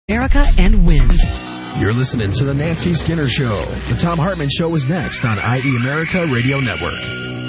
America and wins. You're listening to The Nancy Skinner Show. The Thom Hartmann Show is next on IE America Radio Network.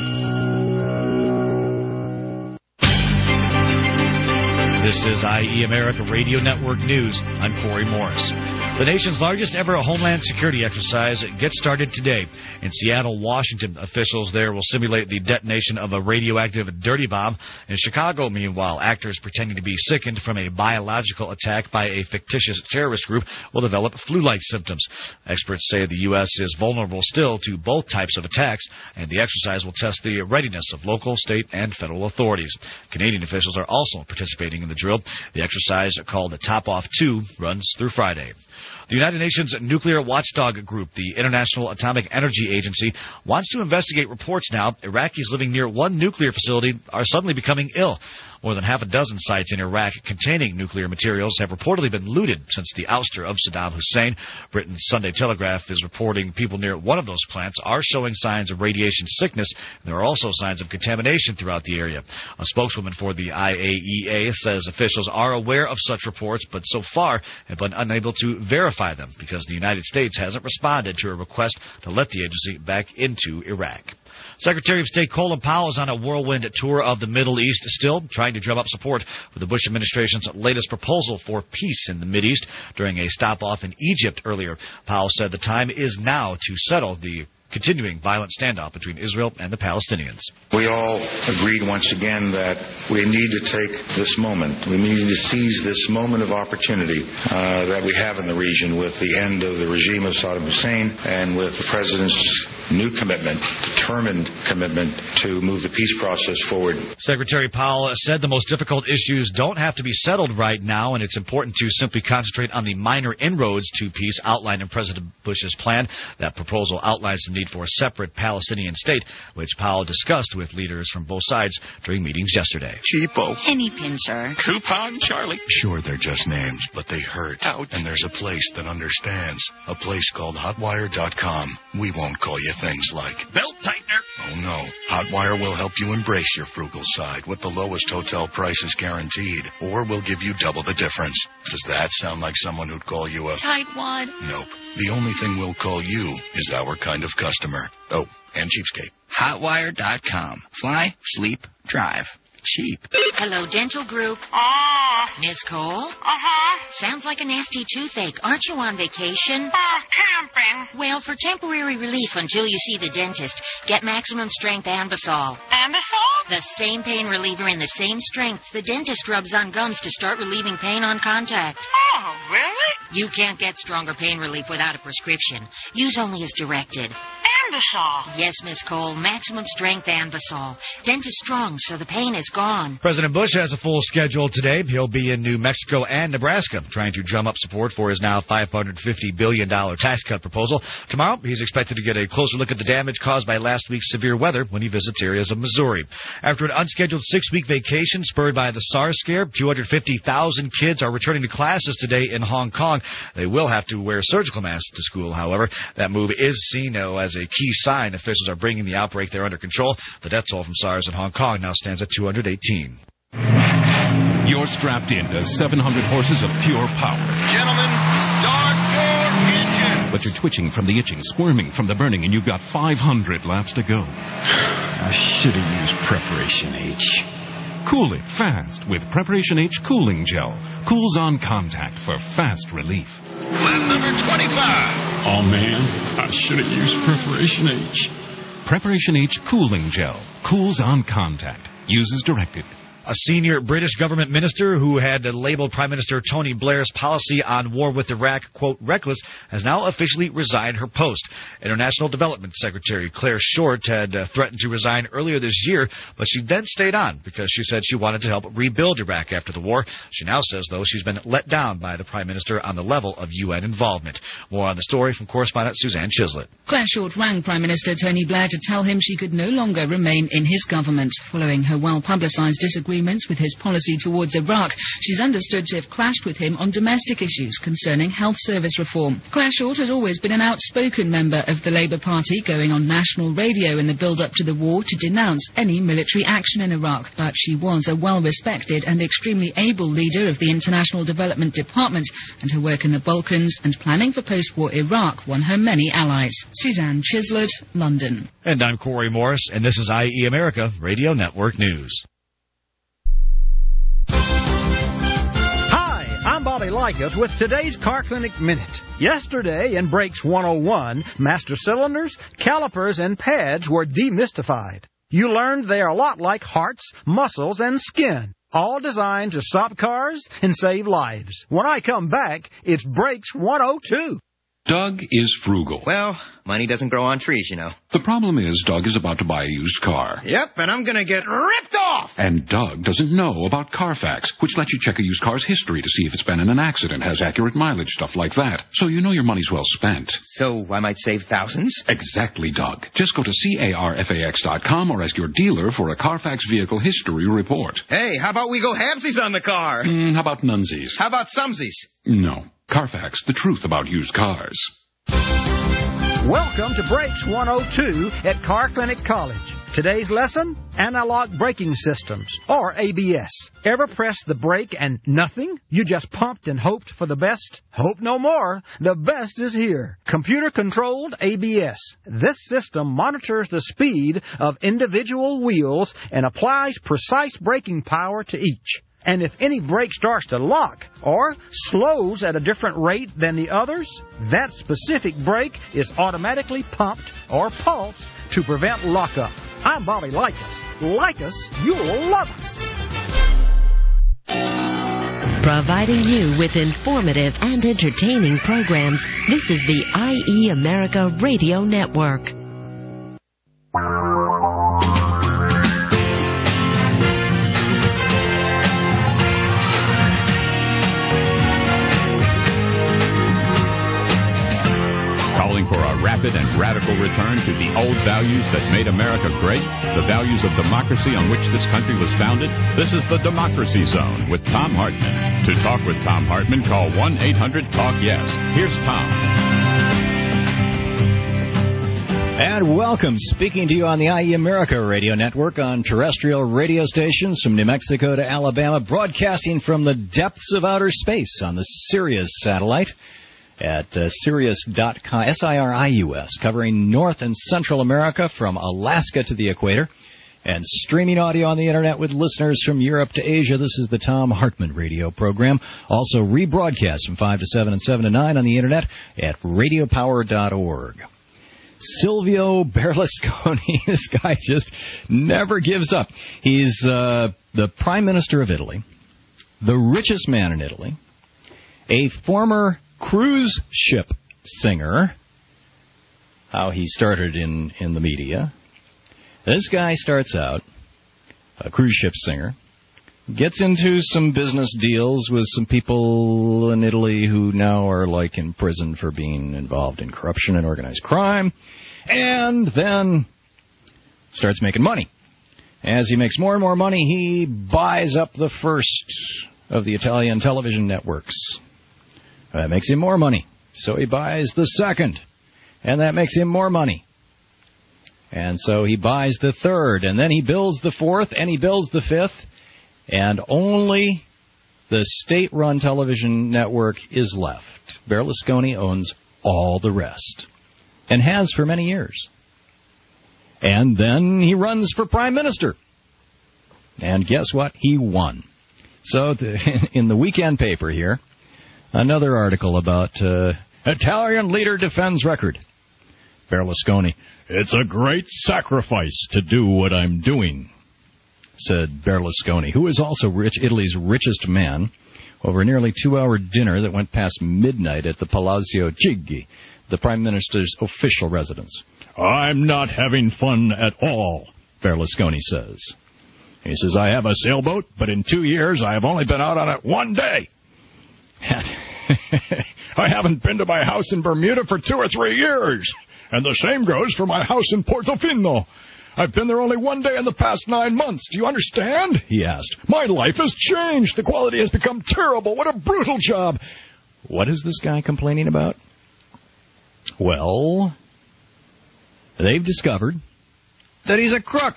This is IE America Radio Network News. I'm Corey Morris. The nation's largest ever Homeland Security exercise gets started today. In Seattle, Washington, officials there will simulate the detonation of a radioactive dirty bomb. In Chicago, meanwhile, actors pretending to be sickened from a biological attack by a fictitious terrorist group will develop flu-like symptoms. Experts say the U.S. is vulnerable still to both types of attacks, and the exercise will test the readiness of local, state, and federal authorities. Canadian officials are also participating in the drill. The exercise, called the Top Off 2, runs through Friday. The United Nations Nuclear Watchdog Group, the International Atomic Energy Agency, wants to investigate reports now Iraqis living near one nuclear facility are suddenly becoming ill. More than half a dozen sites in Iraq containing nuclear materials have reportedly been looted since the ouster of Saddam Hussein. Britain's Sunday Telegraph is reporting people near one of those plants are showing signs of radiation sickness, and there are also signs of contamination throughout the area. A spokeswoman for the IAEA says officials are aware of such reports, but so far have been unable to verify them because the United States hasn't responded to a request to let the agency back into Iraq. Secretary of State Colin Powell is on a whirlwind tour of the Middle East, still trying to drum up support for the Bush administration's latest proposal for peace in the Mideast. During a stop-off in Egypt earlier, Powell said the time is now to settle the continuing violent standoff between Israel and the Palestinians. We all agreed once again that we need to take this moment. We need to seize this moment of opportunity that we have in the region with the end of the regime of Saddam Hussein and with the President's new commitment, determined commitment to move the peace process forward. Secretary Powell said the most difficult issues don't have to be settled right now, and it's important to simply concentrate on the minor inroads to peace outlined in President Bush's plan. That proposal outlines the need for a separate Palestinian state, which Powell discussed with leaders from both sides during meetings yesterday. Cheapo. Penny pincher. Coupon Charlie. Sure, they're just names, but they hurt. Ouch. And there's a place that understands. A place called Hotwire.com. We won't call you things like Belt tightener. Oh, no. Hotwire will help you embrace your frugal side with the lowest hotel prices guaranteed, or we'll give you double the difference. Does that sound like someone who'd call you a tightwad? Nope. The only thing we'll call you is our kind of customer. Oh, and cheapskate. Hotwire.com. Fly, sleep, drive. Cheap. Hello, Dental Group. Miss Cole? Sounds like a nasty toothache. Aren't you on vacation? Camping. Well, for temporary relief until you see the dentist, get Maximum Strength Ambisol. Ambisol? The same pain reliever in the same strength the dentist rubs on gums to start relieving pain on contact. Oh, really? You can't get stronger pain relief without a prescription. Use only as directed. Ambisol. Yes, Miss Cole. Maximum Strength Ambisol. Dentist strong, so the pain is gone. President Bush has a full schedule today. He'll be in New Mexico and Nebraska trying to drum up support for his now $550 billion tax cut proposal. Tomorrow, he's expected to get a closer look at the damage caused by last week's severe weather when he visits areas of Missouri. After an unscheduled 6-week vacation spurred by the SARS scare, 250,000 kids are returning to classes today in Hong Kong. They will have to wear surgical masks to school, however. That move is seen as a key sign officials are bringing the outbreak there under control. The death toll from SARS in Hong Kong now stands at 218. You're strapped into 700 horses of pure power. Gentlemen, start your engine. But you're twitching from the itching, squirming from the burning, and you've got 500 laps to go. I should have used Preparation H. Cool it fast with Preparation H Cooling Gel. Cools on contact for fast relief. Lap number 25. Oh, man, I should have used Preparation H. Preparation H Cooling Gel. Cools on contact. Use as directed. A senior British government minister who had labeled Prime Minister Tony Blair's policy on war with Iraq, quote, reckless, has now officially resigned her post. International Development Secretary Claire Short had threatened to resign earlier this year, but she then stayed on because she said she wanted to help rebuild Iraq after the war. She now says, though, she's been let down by the Prime Minister on the level of UN involvement. More on the story from correspondent Suzanne Chislett. Claire Short rang Prime Minister Tony Blair to tell him she could no longer remain in his government following her well-publicized disagreement disagreements with his policy towards Iraq, she's understood to have clashed with him on domestic issues concerning health service reform. Claire Short has always been an outspoken member of the Labour Party, going on national radio in the build-up to the war to denounce any military action in Iraq. But she was a well-respected and extremely able leader of the International Development Department, and her work in the Balkans and planning for post-war Iraq won her many allies. Suzanne Chislett, London. And I'm Corey Morris, and this is IE America Radio Network News. Hi, I'm Bobby Likas with today's Car Clinic Minute. Yesterday in Brakes 101, master cylinders, calipers, and pads were demystified. You learned they are a lot like hearts, muscles, and skin, all designed to stop cars and save lives. When I come back, it's Brakes 102. Doug is frugal. Well, money doesn't grow on trees, you know. The problem is Doug is about to buy a used car. Yep, and I'm going to get ripped off! And Doug doesn't know about Carfax, which lets you check a used car's history to see if it's been in an accident, has accurate mileage, stuff like that. So you know your money's well spent. So I might save thousands? Exactly, Doug. Just go to carfax.com or ask your dealer for a Carfax vehicle history report. Hey, how about we go halvesies on the car? How about nunsies? How about sumsies? No. Carfax, the truth about used cars. Welcome to Brakes 102 at Car Clinic College. Today's lesson, analog braking systems, or ABS. Ever pressed the brake and nothing? You just pumped and hoped for the best? Hope no more. The best is here. Computer-controlled ABS. This system monitors the speed of individual wheels and applies precise braking power to each. And if any brake starts to lock or slows at a different rate than the others, that specific brake is automatically pumped or pulsed to prevent lockup. I'm Bobby Likas. Like us, you'll love us. Providing you with informative and entertaining programs, this is the IE America Radio Network. For a rapid and radical return to the old values that made America great, the values of democracy on which this country was founded, this is the Democracy Zone with Thom Hartmann. To talk with Thom Hartmann, call 1-800-TALK-YES. Here's Tom. And welcome, speaking to you on the IE America Radio Network on terrestrial radio stations from New Mexico to Alabama, broadcasting from the depths of outer space on the Sirius satellite at Sirius.com, Sirius, covering North and Central America from Alaska to the equator, and streaming audio on the Internet with listeners from Europe to Asia. This is the Thom Hartmann radio program, also rebroadcast from 5 to 7 and 7 to 9 on the Internet at radiopower.org. Silvio Berlusconi, this guy just never gives up. He's the Prime Minister of Italy, the richest man in Italy, a former cruise ship singer. How he started in the media. This guy starts out a cruise ship singer, gets into some business deals with some people in Italy who now are like in prison for being involved in corruption and organized crime, and then starts making money. As he makes more and more money, he buys up the first of the Italian television networks. That makes him more money. So he buys the second, and that makes him more money. And so he buys the third, and then he builds the fourth, and he builds the fifth, and only the state-run television network is left. Berlusconi owns all the rest, and has for many years. And then he runs for prime minister. And guess what? He won. So in the weekend paper here, another article about Italian leader defends record. Berlusconi, it's a great sacrifice to do what I'm doing, said Berlusconi, who is also Italy's richest man, over a nearly 2-hour dinner that went past midnight at the Palazzo Chigi, the Prime Minister's official residence. I'm not having fun at all, Berlusconi says. He says, I have a sailboat, but in 2 years I have only been out on it one day. I haven't been to my house in Bermuda for 2 or 3 years. And the same goes for my house in Portofino. I've been there only one day in the past 9 months. Do you understand? He asked. My life has changed. The quality has become terrible. What a brutal job. What is this guy complaining about? Well, they've discovered that he's a crook.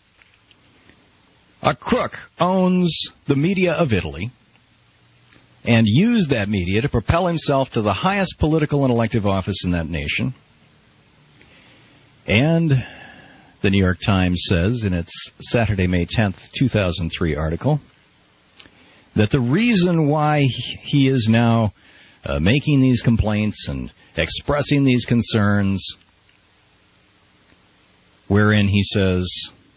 A crook owns the media of Italy and used that media to propel himself to the highest political and elective office in that nation. And the New York Times says in its Saturday, May 10th, 2003 article that the reason why he is now making these complaints and expressing these concerns, wherein he says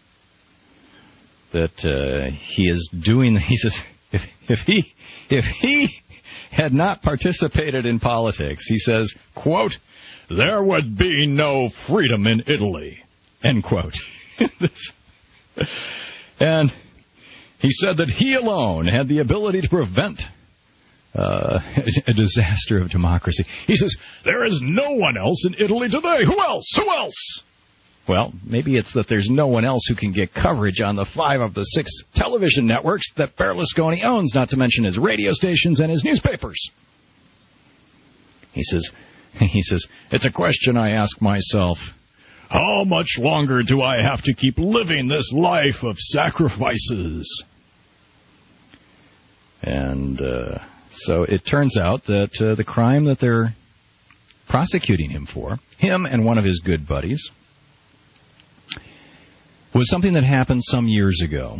that he is doing, he says, if he had not participated in politics, he says, quote, there would be no freedom in Italy, end quote. And he said that he alone had the ability to prevent a disaster of democracy. He says, there is no one else in Italy today. Who else? Who else? Well, maybe it's that there's no one else who can get coverage on the 5 of the 6 television networks that Berlusconi owns, not to mention his radio stations and his newspapers. He says, it's a question I ask myself. How much longer do I have to keep living this life of sacrifices? And so it turns out that the crime that they're prosecuting him for, him and one of his good buddies, was something that happened some years ago.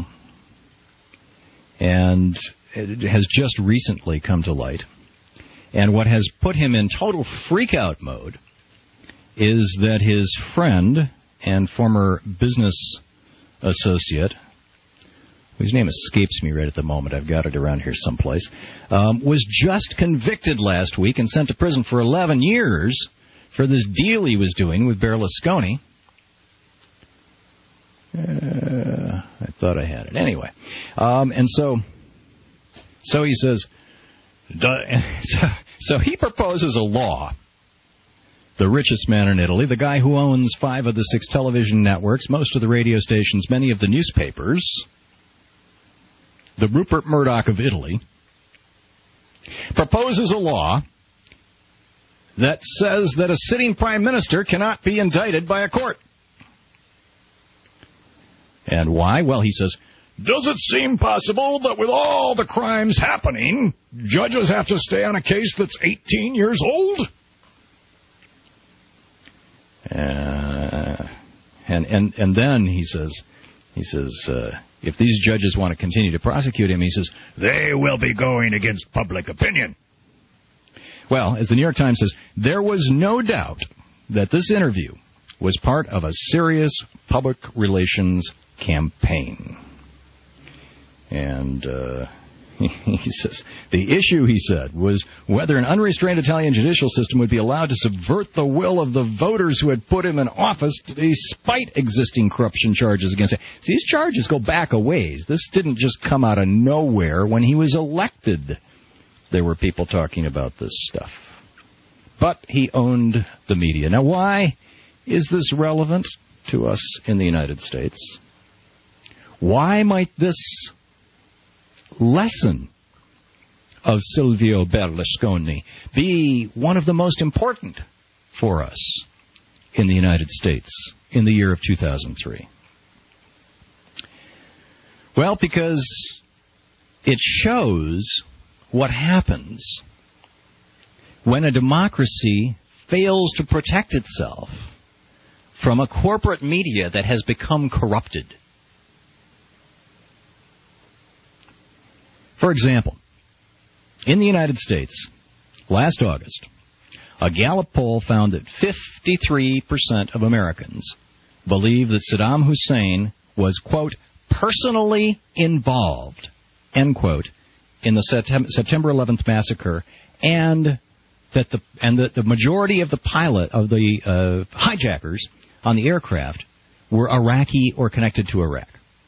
And it has just recently come to light. And what has put him in total freak-out mode is that his friend and former business associate, whose name escapes me right at the moment, I've got it around here someplace, was just convicted last week and sent to prison for 11 years for this deal he was doing with Berlusconi. I thought I had it. Anyway, and so he says, so he proposes a law. The richest man in Italy, the guy who owns 5 of the 6 television networks, most of the radio stations, many of the newspapers, the Rupert Murdoch of Italy, proposes a law that says that a sitting prime minister cannot be indicted by a court. And why? Well, he says, does it seem possible that with all the crimes happening, judges have to stay on a case that's 18 years old? And then he says, if these judges want to continue to prosecute him, he says, they will be going against public opinion. Well, as the New York Times says, there was no doubt that this interview was part of a serious public relations campaign. And he says, the issue, he said, was whether an unrestrained Italian judicial system would be allowed to subvert the will of the voters who had put him in office despite existing corruption charges against him. These charges go back a ways. This didn't just come out of nowhere. When he was elected, there were people talking about this stuff. But he owned the media. Now, why is this relevant to us in the United States? Why might this lesson of Silvio Berlusconi be one of the most important for us in the United States in the year of 2003? Well, because it shows what happens when a democracy fails to protect itself from a corporate media that has become corrupted. For example, in the United States, last August, a Gallup poll found that 53% of Americans believe that Saddam Hussein was, quote, personally involved, end quote, in the September 11th massacre, and that the majority of the hijackers on the aircraft were Iraqi or connected to Iraq.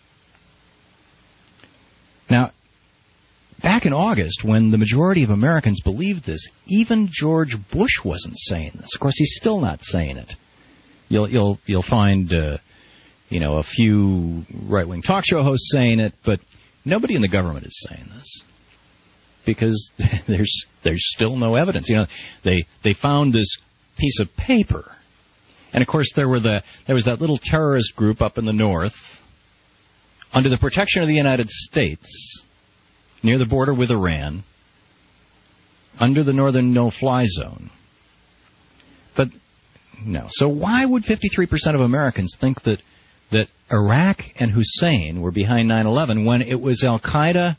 Now, back in August, when the majority of Americans believed this, even George Bush wasn't saying this. Of course, he's still not saying it. You'll find a few right-wing talk show hosts saying it, but nobody in the government is saying this because there's still no evidence. They found this piece of paper, and of course there was that little terrorist group up in the north under the protection of the United States near the border with Iran, under the northern no-fly zone. But no. So why would 53% of Americans think that Iraq and Hussein were behind 9/11 when it was Al-Qaeda,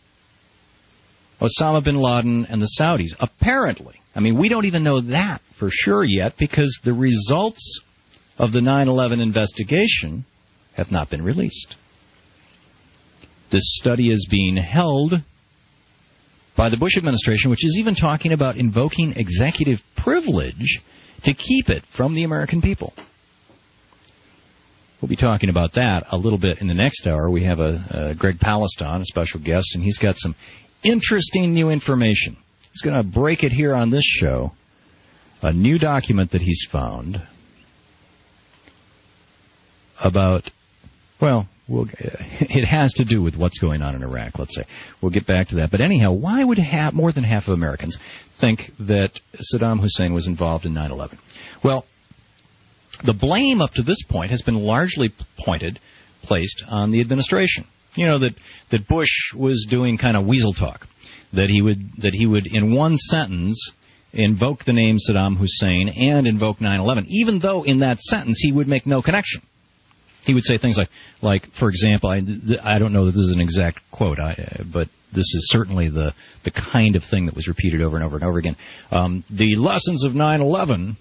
Osama bin Laden, and the Saudis? Apparently. I mean, we don't even know that for sure yet because the results of the 9/11 investigation have not been released. This study is being held by the Bush administration, which is even talking about invoking executive privilege to keep it from the American people. We'll be talking about that a little bit in the next hour. We have Greg Palestine, a special guest, and he's got some interesting new information. He's going to break it here on this show, a new document that he's found about, it has to do with what's going on in Iraq, let's say. We'll get back to that. But anyhow, why would more than half of Americans think that Saddam Hussein was involved in 9/11? Well, the blame up to this point has been largely placed on the administration. That Bush was doing kind of weasel talk, that he would in one sentence invoke the name Saddam Hussein and invoke 9/11, even though in that sentence he would make no connection. He would say things like, for example, I don't know that this is an exact quote, but this is certainly the kind of thing that was repeated over and over and over again. The lessons of 9/11.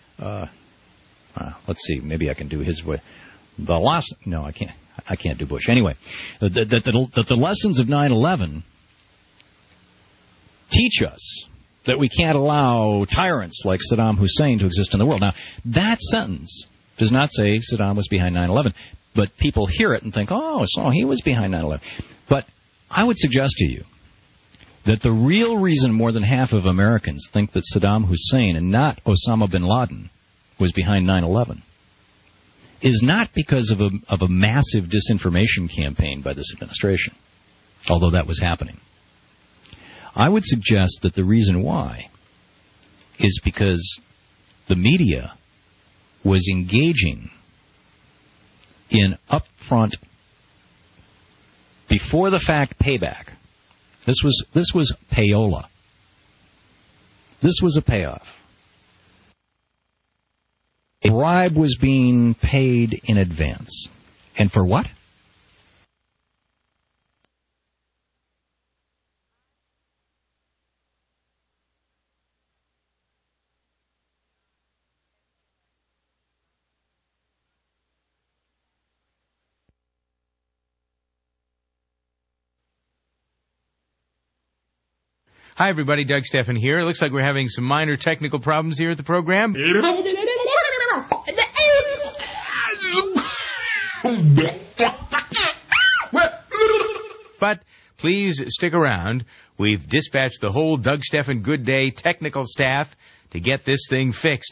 Let's see, maybe I can do his way. No, I can't. I can't do Bush. Anyway, that the lessons of 9/11 teach us that we can't allow tyrants like Saddam Hussein to exist in the world. Now, that sentence does not say Saddam was behind 9/11, but people hear it and think, oh, so he was behind 9/11. But I would suggest to you that the real reason more than half of Americans think that Saddam Hussein and not Osama bin Laden was behind 9/11 is not because of a massive disinformation campaign by this administration, although that was happening. I would suggest that the reason why is because the media was engaging in upfront, before-the-fact payback. This was payola. This was a payoff. A bribe was being paid in advance. And for what? Hi, everybody. Doug Steffen here. It looks like we're having some minor technical problems here at the program. But please stick around. We've dispatched the whole Doug Steffen Good Day technical staff to get this thing fixed.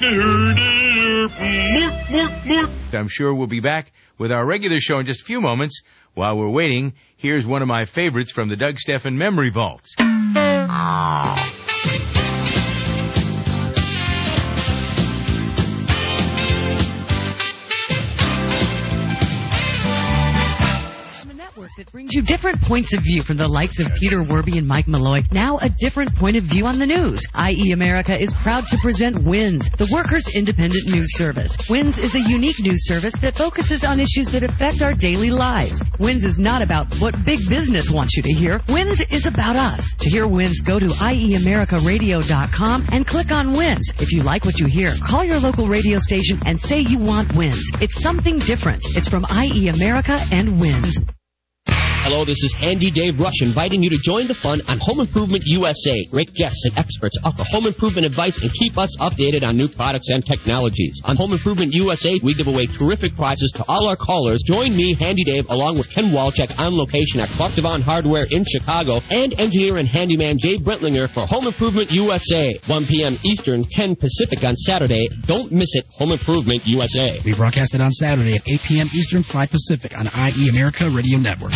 I'm sure we'll be back with our regular show in just a few moments. While we're waiting, here's one of my favorites from the Doug Steffen Memory Vaults. That brings you different points of view from the likes of Peter Werby and Mike Malloy. Now a different point of view on the news. IE America is proud to present WINS, the Workers' Independent News Service. WINS is a unique news service that focuses on issues that affect our daily lives. WINS is not about what big business wants you to hear. WINS is about us. To hear WINS, go to IEAmericaRadio.com and click on WINS. If you like what you hear, call your local radio station and say you want WINS. It's something different. It's from IE America and WINS. Hello, this is Handy Dave Rush inviting you to join the fun on Home Improvement USA. Great guests and experts offer home improvement advice and keep us updated on new products and technologies. On Home Improvement USA, we give away terrific prizes to all our callers. Join me, Handy Dave, along with Ken Walczak on location at Clark Devon Hardware in Chicago and engineer and handyman Jay Brentlinger for Home Improvement USA. 1 p.m. Eastern, 10 Pacific on Saturday. Don't miss it, Home Improvement USA. We broadcast it on Saturday at 8 p.m. Eastern, 5 Pacific on IE America Radio Network.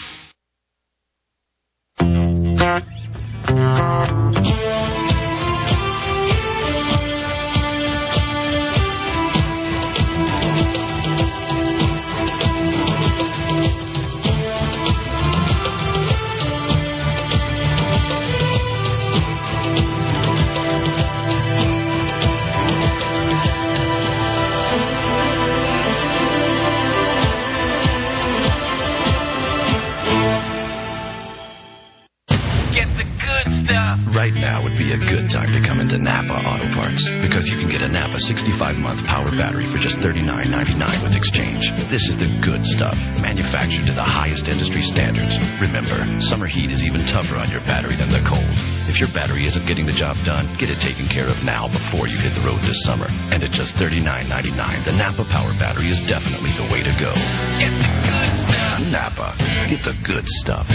Right now would be a good time to come into Napa Auto Parts because you can get a Napa 65-month power battery for just $39.99 with exchange. This is the good stuff, manufactured to the highest industry standards. Remember, summer heat is even tougher on your battery than the cold. If your battery isn't getting the job done, get it taken care of now before you hit the road this summer. And at just $39.99, the Napa power battery is definitely the way to go. Get the good stuff. Napa. Get the good stuff.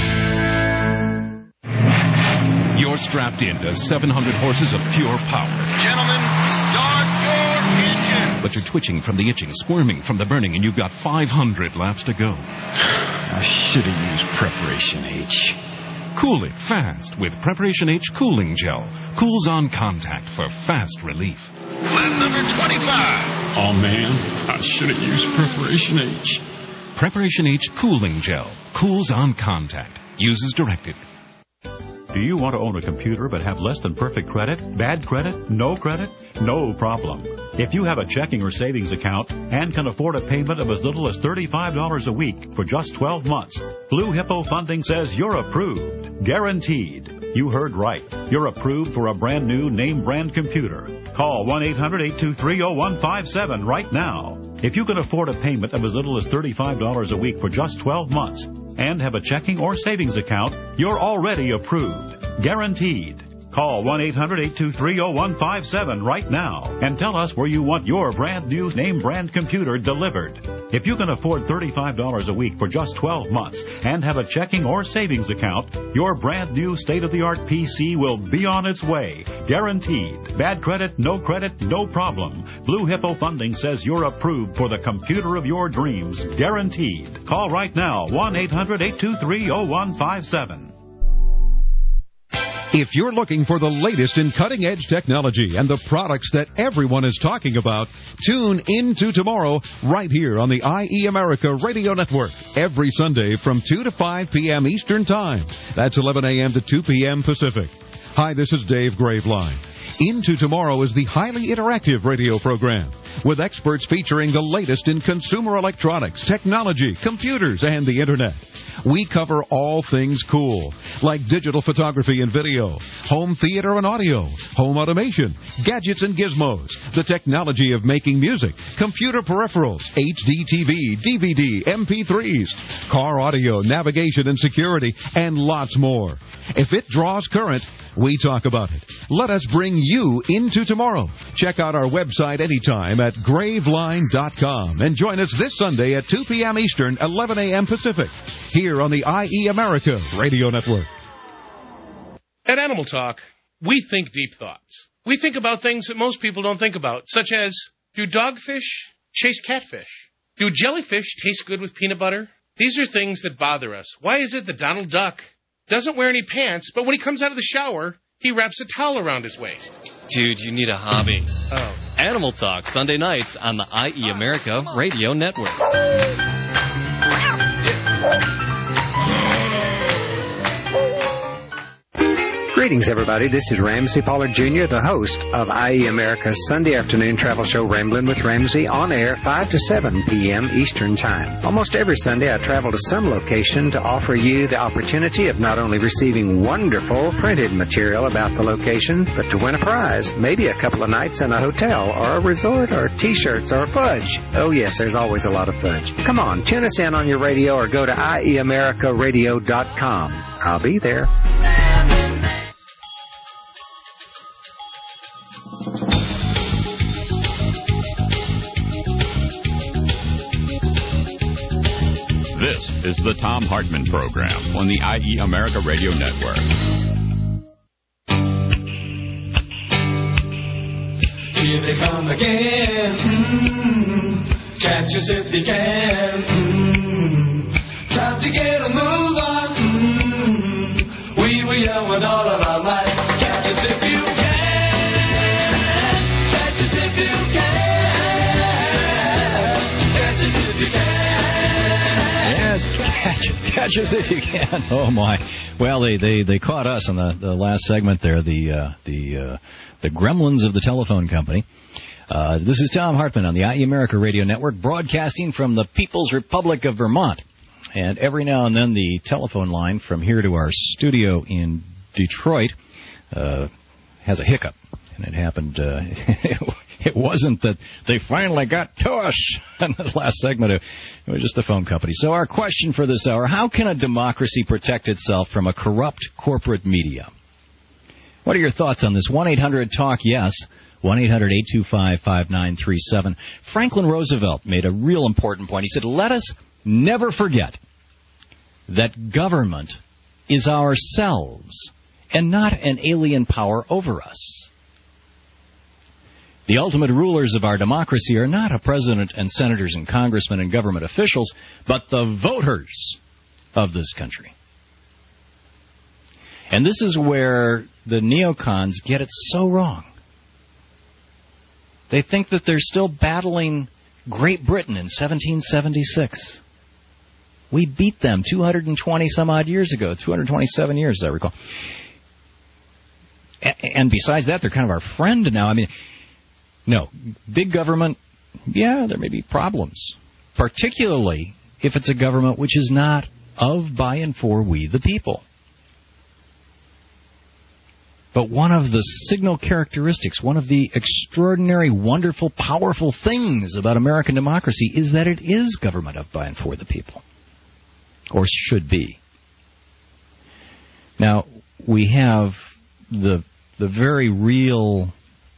You're strapped into 700 horses of pure power. Gentlemen, start your engine. But you're twitching from the itching, squirming from the burning, and you've got 500 laps to go. I should have used Preparation H. Cool it fast with Preparation H Cooling Gel. Cools on contact for fast relief. Lap number 25. Oh, man, I should have used Preparation H. Preparation H Cooling Gel. Cools on contact. Use as directed. Do you want to own a computer but have less than perfect credit? Bad credit? No credit? No problem. If you have a checking or savings account and can afford a payment of as little as $35 a week for just 12 months, Blue Hippo Funding says you're approved. Guaranteed. You heard right. You're approved for a brand new name brand computer. Call 1-800-823-0157 right now. If you can afford a payment of as little as $35 a week for just 12 months and have a checking or savings account, you're already approved. Guaranteed. Call 1-800-823-0157 right now and tell us where you want your brand new name brand computer delivered. If you can afford $35 a week for just 12 months and have a checking or savings account, your brand new state-of-the-art PC will be on its way. Guaranteed. Bad credit, no problem. Blue Hippo Funding says you're approved for the computer of your dreams. Guaranteed. Call right now, 1-800-823-0157. If you're looking for the latest in cutting-edge technology and the products that everyone is talking about, tune into tomorrow right here on the IE America Radio Network every Sunday from 2 to 5 p.m. Eastern Time. That's 11 a.m. to 2 p.m. Pacific. Hi, this is Dave Graveline. Into Tomorrow is the highly interactive radio program with experts featuring the latest in consumer electronics, technology, computers, and the Internet. We cover all things cool, like digital photography and video, home theater and audio, home automation, gadgets and gizmos, the technology of making music, computer peripherals, HD TV, DVD, MP3s, car audio, navigation and security, and lots more. If it draws current, we talk about it. Let us bring you into tomorrow. Check out our website anytime at graveline.com and join us this Sunday at 2 p.m. Eastern, 11 a.m. Pacific, here on the IE America Radio Network. At Animal Talk, we think deep thoughts. We think about things that most people don't think about, such as, do dogfish chase catfish? Do jellyfish taste good with peanut butter? These are things that bother us. Why is it that Donald Duck doesn't wear any pants, but when he comes out of the shower, he wraps a towel around his waist? Dude, you need a hobby. Oh. Animal Talk, Sunday nights on the IE America Radio Network. Greetings, everybody. This is Ramsey Pollard Jr., the host of IE America's Sunday afternoon travel show, Ramblin' with Ramsey, on air 5 to 7 p.m. Eastern Time. Almost every Sunday, I travel to some location to offer you the opportunity of not only receiving wonderful printed material about the location, but to win a prize, maybe a couple of nights in a hotel or a resort or T-shirts or fudge. Oh, yes, there's always a lot of fudge. Come on, tune us in on your radio or go to IEAmericaradio.com. I'll be there. This is the Thom Hartmann Program on the IE America Radio Network. Here they come again. Catch us if you can. Time to get a move on. We were young with all of our life. Catch us if you can. Catch us if you can. Catch us if you can. Yes, catch us if you can. Oh my! Well, they caught us on the last segment there. The gremlins of the telephone company. This is Thom Hartmann on the IE America Radio Network, broadcasting from the People's Republic of Vermont. And every now and then, the telephone line from here to our studio in Detroit has a hiccup, and it happened. It wasn't that they finally got to us in the last segment. It was just the phone company. So our question for this hour, how can a democracy protect itself from a corrupt corporate media? What are your thoughts on this? 1-800-TALK-YES, 1-800-825-5937. Franklin Roosevelt made a real important point. He said, let us never forget that government is ourselves and not an alien power over us. The ultimate rulers of our democracy are not a president and senators and congressmen and government officials, but the voters of this country. And this is where the neocons get it so wrong. They think that they're still battling Great Britain in 1776. We beat them 220-some-odd years ago, 227 years, as I recall. And besides that, they're kind of our friend now. I mean, no, big government, yeah, there may be problems, particularly if it's a government which is not of, by, and for we, the people. But one of the signal characteristics, one of the extraordinary, wonderful, powerful things about American democracy is that it is government of, by, and for the people. Or should be. Now, we have the very real,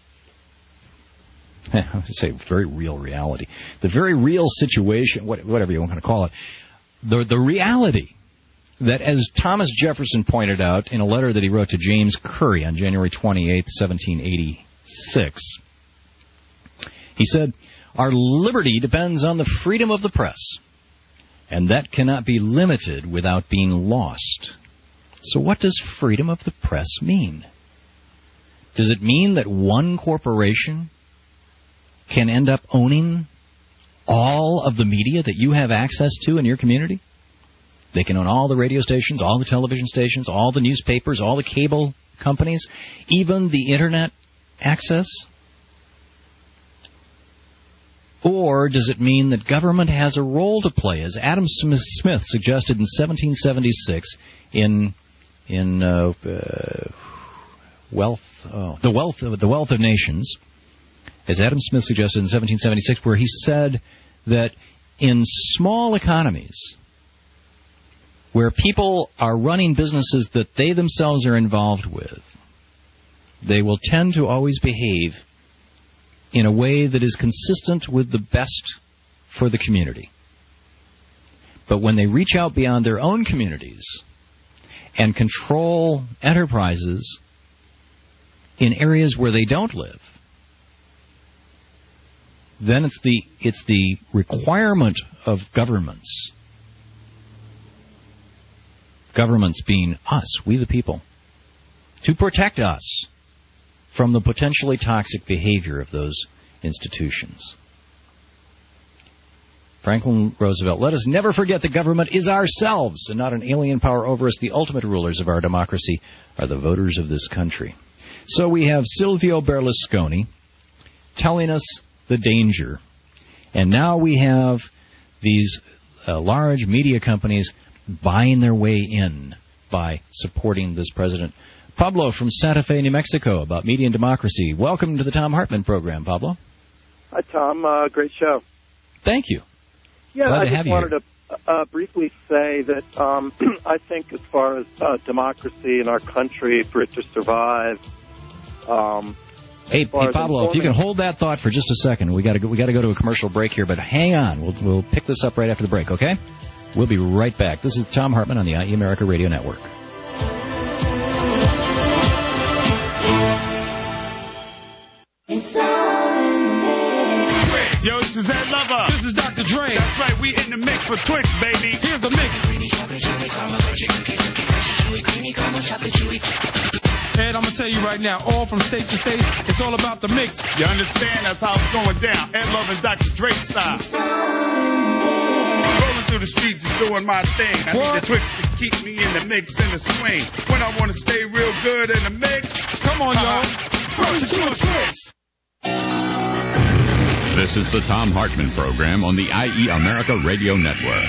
I would say very real reality, the very real situation, whatever you want to call it, the reality that, as Thomas Jefferson pointed out in a letter that he wrote to James Curry on January 28, 1786, he said, our liberty depends on the freedom of the press, and that cannot be limited without being lost. So what does freedom of the press mean? Does it mean that one corporation can end up owning all of the media that you have access to in your community? They can own all the radio stations, all the television stations, all the newspapers, all the cable companies, even the Internet access? Or does it mean that government has a role to play, as Adam Smith suggested in 1776 in The Wealth of Nations, as Adam Smith suggested in 1776, where he said that in small economies, where people are running businesses that they themselves are involved with, they will tend to always behave in a way that is consistent with the best for the community. But when they reach out beyond their own communities and control enterprises in areas where they don't live, then it's the requirement of governments being us, we the people, to protect us from the potentially toxic behavior of those institutions. Franklin Roosevelt. Let us never forget the government is ourselves and not an alien power over us. The ultimate rulers of our democracy are the voters of this country. So we have Silvio Berlusconi telling us the danger. And now we have these large media companies buying their way in by supporting this president. Pablo from Santa Fe, New Mexico, about media and democracy. Welcome to the Tom Hartman program, Pablo. Hi, Tom. Great show. Thank you. Yeah, Glad I to have just you wanted here. to briefly say that I think as far as democracy in our country, for it to survive... Hey, Pablo, if you can hold that thought for just a second. We got to go to a commercial break here, but hang on. We'll pick this up right after the break, okay? We'll be right back. This is Tom Hartman on the IE America Radio Network. Yo, it's the Zed Lover. This is Dr. Dre. That's right, we in the mix for Twix, baby. Here's the mix. Ed, I'm going to tell you right now, all from state to state, it's all about the mix. You understand? That's how it's going down. Ed Lover and Dr. Dre style. Rolling through the streets is doing my thing. I need the Twix to keep me in the mix and the swing. When I want to stay real good in the mix, come on, y'all. Bro, you a Twix. This is the Tom Hartman program on the IE America Radio Network.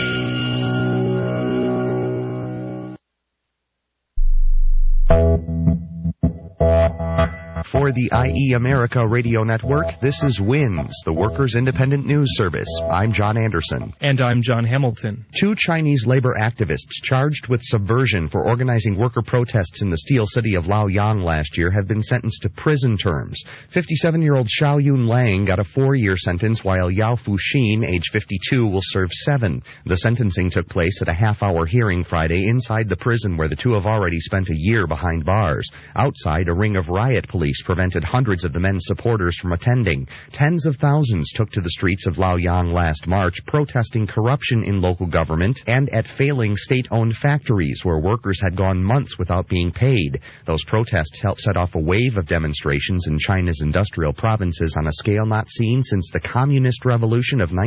For the IE America Radio Network, this is WINS, the Workers' Independent News Service. I'm John Anderson. And I'm John Hamilton. 2 Chinese labor activists charged with subversion for organizing worker protests in the steel city of Laoyang last year have been sentenced to prison terms. 57-year-old Xiao Yun Lang got a 4-year sentence, while Yao Fuxin, age 52, will serve 7. The sentencing took place at a half-hour hearing Friday inside the prison where the two have already spent a year behind bars. Outside, a ring of riot police prevented hundreds of the men's supporters from attending. Tens of thousands took to the streets of Laoyang last March, protesting corruption in local government and at failing state-owned factories where workers had gone months without being paid. Those protests helped set off a wave of demonstrations in China's industrial provinces on a scale not seen since the Communist Revolution of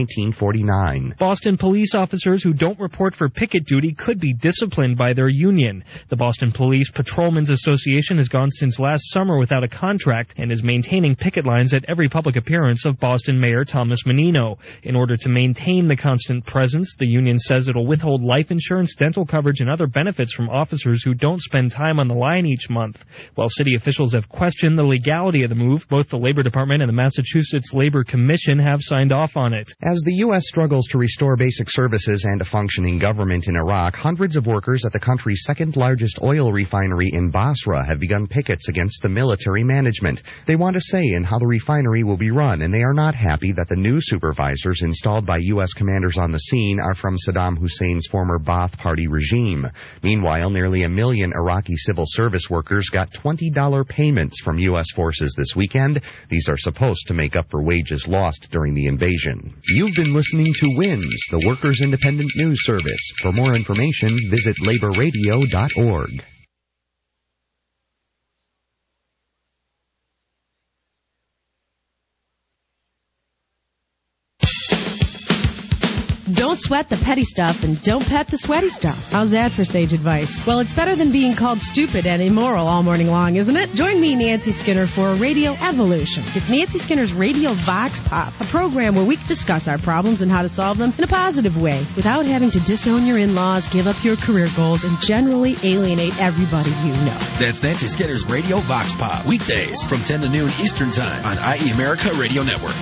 1949. Boston police officers who don't report for picket duty could be disciplined by their union. The Boston Police Patrolmen's Association has gone since last summer without a contract and is maintaining picket lines at every public appearance of Boston Mayor Thomas Menino. In order to maintain the constant presence, the union says it'll withhold life insurance, dental coverage, and other benefits from officers who don't spend time on the line each month. While city officials have questioned the legality of the move, both the Labor Department and the Massachusetts Labor Commission have signed off on it. As the U.S. struggles to restore basic services and a functioning government in Iraq, hundreds of workers at the country's second-largest oil refinery in Basra have begun pickets against the military management. They want a say in how the refinery will be run, and they are not happy that the new supervisors installed by U.S. commanders on the scene are from Saddam Hussein's former Ba'ath Party regime. Meanwhile, nearly 1 million Iraqi civil service workers got $20 payments from U.S. forces this weekend. These are supposed to make up for wages lost during the invasion. You've been listening to WINS, the Workers' Independent News Service. For more information, visit laborradio.org. Don't sweat the petty stuff and don't pet the sweaty stuff. How's that for sage advice? Well, it's better than being called stupid and immoral all morning long, isn't it? Join me, Nancy Skinner, for Radio Evolution. It's Nancy Skinner's Radio Vox Pop, a program where we discuss our problems and how to solve them in a positive way without having to disown your in-laws, give up your career goals, and generally alienate everybody you know. That's Nancy Skinner's Radio Vox Pop, weekdays from 10 to noon Eastern Time on IE America Radio Network.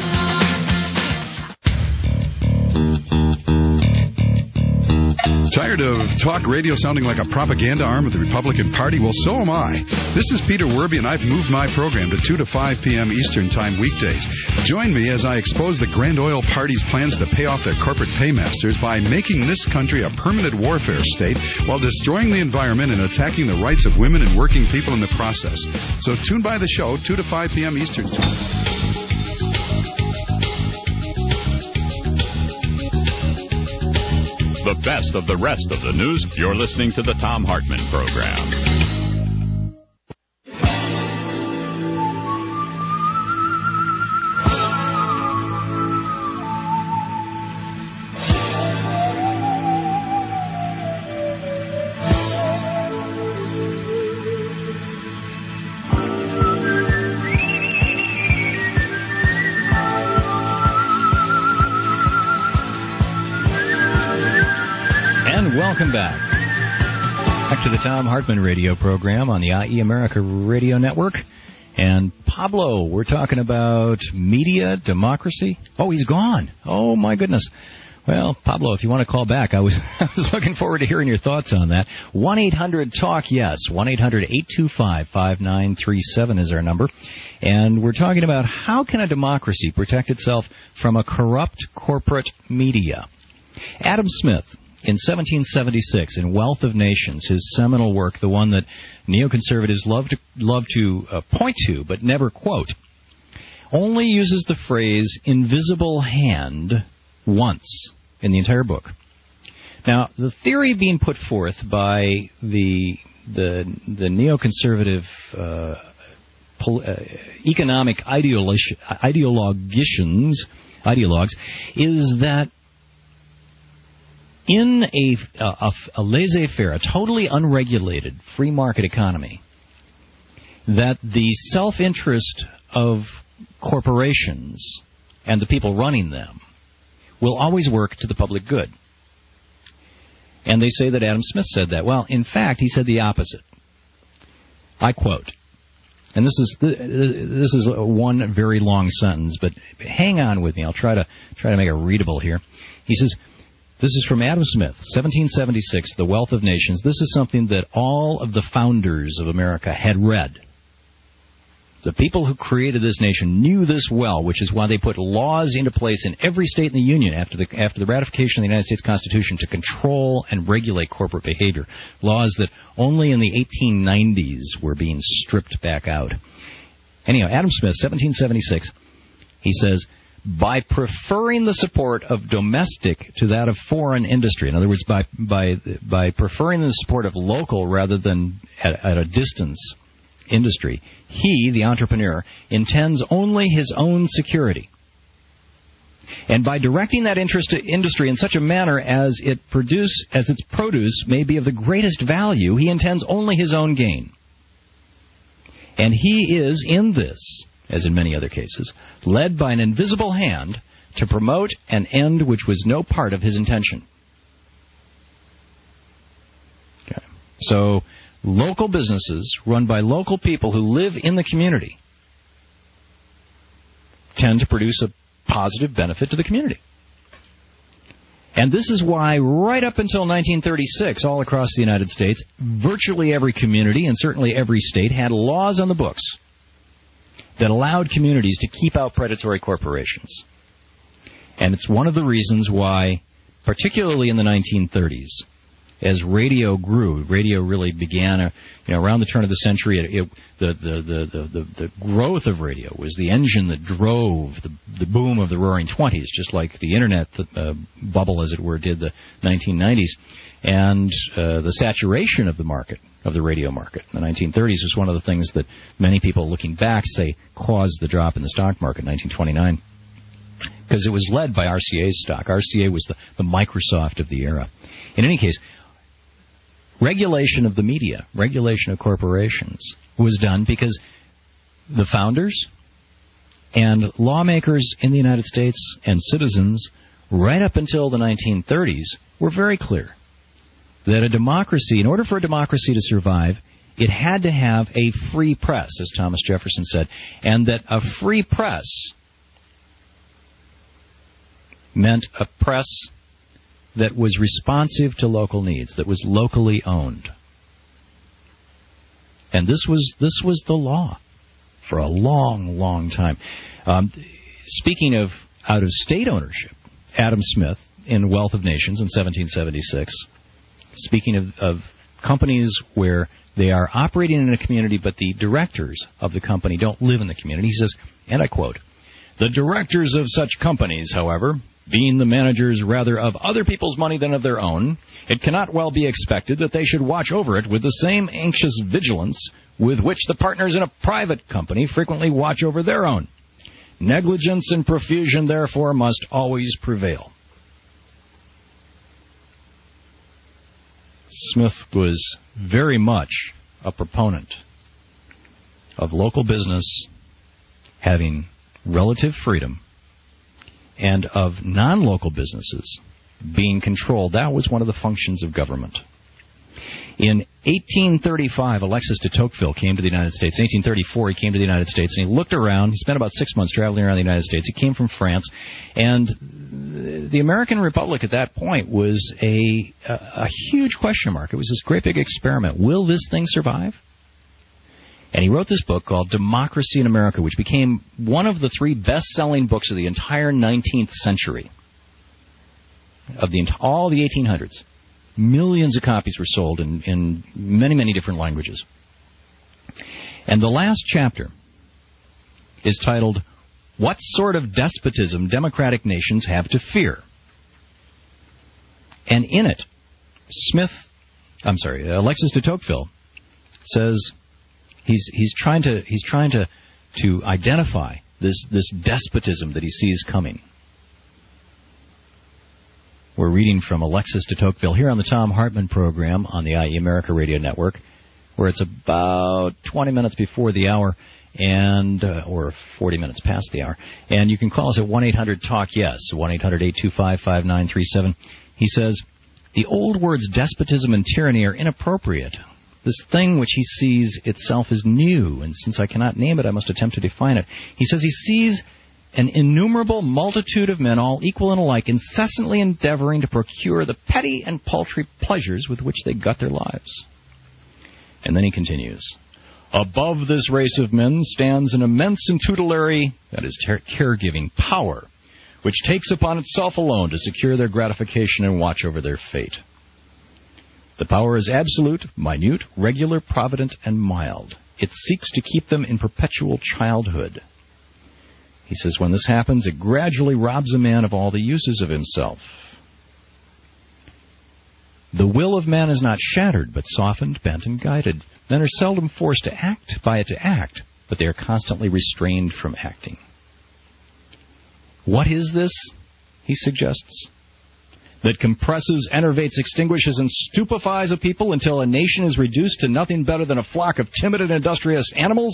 Tired of talk radio sounding like a propaganda arm of the Republican Party? Well, so am I. This is Peter Werby, and I've moved my program to 2 to 5 p.m. Eastern Time weekdays. Join me as I expose the Grand Oil Party's plans to pay off their corporate paymasters by making this country a permanent warfare state while destroying the environment and attacking the rights of women and working people in the process. So tune by the show, 2 to 5 p.m. Eastern Time. The best of the rest of the news. You're listening to the Tom Hartman Program. welcome back. Back to the Tom Hartman radio program on the IE America Radio Network. And Pablo, we're talking about media, democracy. Oh, he's gone. Oh, my goodness. Well, Pablo, if you want to call back, I was looking forward to hearing your thoughts on that. 1-800-TALK-YES. 1-800-825-5937 is our number. And we're talking about how can a democracy protect itself from a corrupt corporate media. Adam Smith, in 1776, in Wealth of Nations, his seminal work, the one that neoconservatives love to point to but never quote, only uses the phrase invisible hand once in the entire book. Now, the theory being put forth by the neoconservative economic ideologues is that in a laissez-faire, a totally unregulated free market economy, that the self-interest of corporations and the people running them will always work to the public good. And they say that Adam Smith said that. Well, in fact, he said the opposite. I quote, and this is one very long sentence, but hang on with me. I'll try to make it readable here. He says, this is from Adam Smith, 1776, The Wealth of Nations. This is something that all of the founders of America had read. The people who created this nation knew this well, which is why they put laws into place in every state in the Union after the ratification of the United States Constitution to control and regulate corporate behavior. Laws that only in the 1890s were being stripped back out. Anyhow, Adam Smith, 1776, he says, by preferring the support of domestic to that of foreign industry, in other words, by preferring the support of local rather than at a distance industry, he, the entrepreneur, intends only his own security. And by directing that interest to industry in such a manner as its produce may be of the greatest value, he intends only his own gain. And he is, in this, as in many other cases, led by an invisible hand to promote an end which was no part of his intention. Okay. So, local businesses run by local people who live in the community tend to produce a positive benefit to the community. And this is why right up until 1936, all across the United States, virtually every community and certainly every state had laws on the books that allowed communities to keep out predatory corporations. And it's one of the reasons why, particularly in the 1930s, as radio grew, radio really began, around the turn of the century. The growth of radio was the engine that drove the boom of the Roaring '20s, just like the internet bubble, as it were, did the 1990s, and the saturation of the market, of the radio market in the 1930s was one of the things that many people, looking back, say caused the drop in the stock market in 1929, because it was led by RCA's stock. RCA was the Microsoft of the era. In any case, regulation of the media, regulation of corporations was done because the founders and lawmakers in the United States and citizens right up until the 1930s were very clear that a democracy, in order for a democracy to survive, it had to have a free press, as Thomas Jefferson said, and that a free press meant a press that was responsive to local needs, that was locally owned. And this was the law for a long, long time. Speaking of out-of-state ownership, Adam Smith, in Wealth of Nations in 1776, speaking of companies where they are operating in a community, but the directors of the company don't live in the community, he says, and I quote, "The directors of such companies, however, being the managers rather of other people's money than of their own, it cannot well be expected that they should watch over it with the same anxious vigilance with which the partners in a private company frequently watch over their own. Negligence and profusion, therefore, must always prevail." Smith was very much a proponent of local business having relative freedom and of non-local businesses being controlled. That was one of the functions of government. In 1835, Alexis de Tocqueville came to the United States. In 1834, he came to the United States, and he looked around. He spent about 6 months traveling around the United States. He came from France, and the American Republic at that point was a huge question mark. It was this great big experiment. Will this thing survive? And he wrote this book called Democracy in America, which became one of the 3 best-selling books of the entire 19th century, of all the 1800s. Millions of copies were sold in many, many different languages. And the last chapter is titled, What Sort of Despotism Democratic Nations Have to Fear? And in it, Alexis de Tocqueville says he's trying to identify this despotism that he sees coming. We're reading from Alexis de Tocqueville here on the Thom Hartmann program on the IE America Radio Network, where it's about 20 minutes before the hour, or 40 minutes past the hour. And you can call us at 1-800-TALK-YES, 1-800-825-5937. He says, the old words despotism and tyranny are inappropriate. This thing which he sees itself is new, and since I cannot name it, I must attempt to define it. He says he sees an innumerable multitude of men, all equal and alike, incessantly endeavoring to procure the petty and paltry pleasures with which they gut their lives. And then he continues, above this race of men stands an immense and tutelary, that is, caregiving power, which takes upon itself alone to secure their gratification and watch over their fate. The power is absolute, minute, regular, provident, and mild. It seeks to keep them in perpetual childhood. He says when this happens, it gradually robs a man of all the uses of himself. The will of man is not shattered, but softened, bent, and guided. Men are seldom forced to act by it to act, but they are constantly restrained from acting. What is this, he suggests, that compresses, enervates, extinguishes, and stupefies a people until a nation is reduced to nothing better than a flock of timid and industrious animals?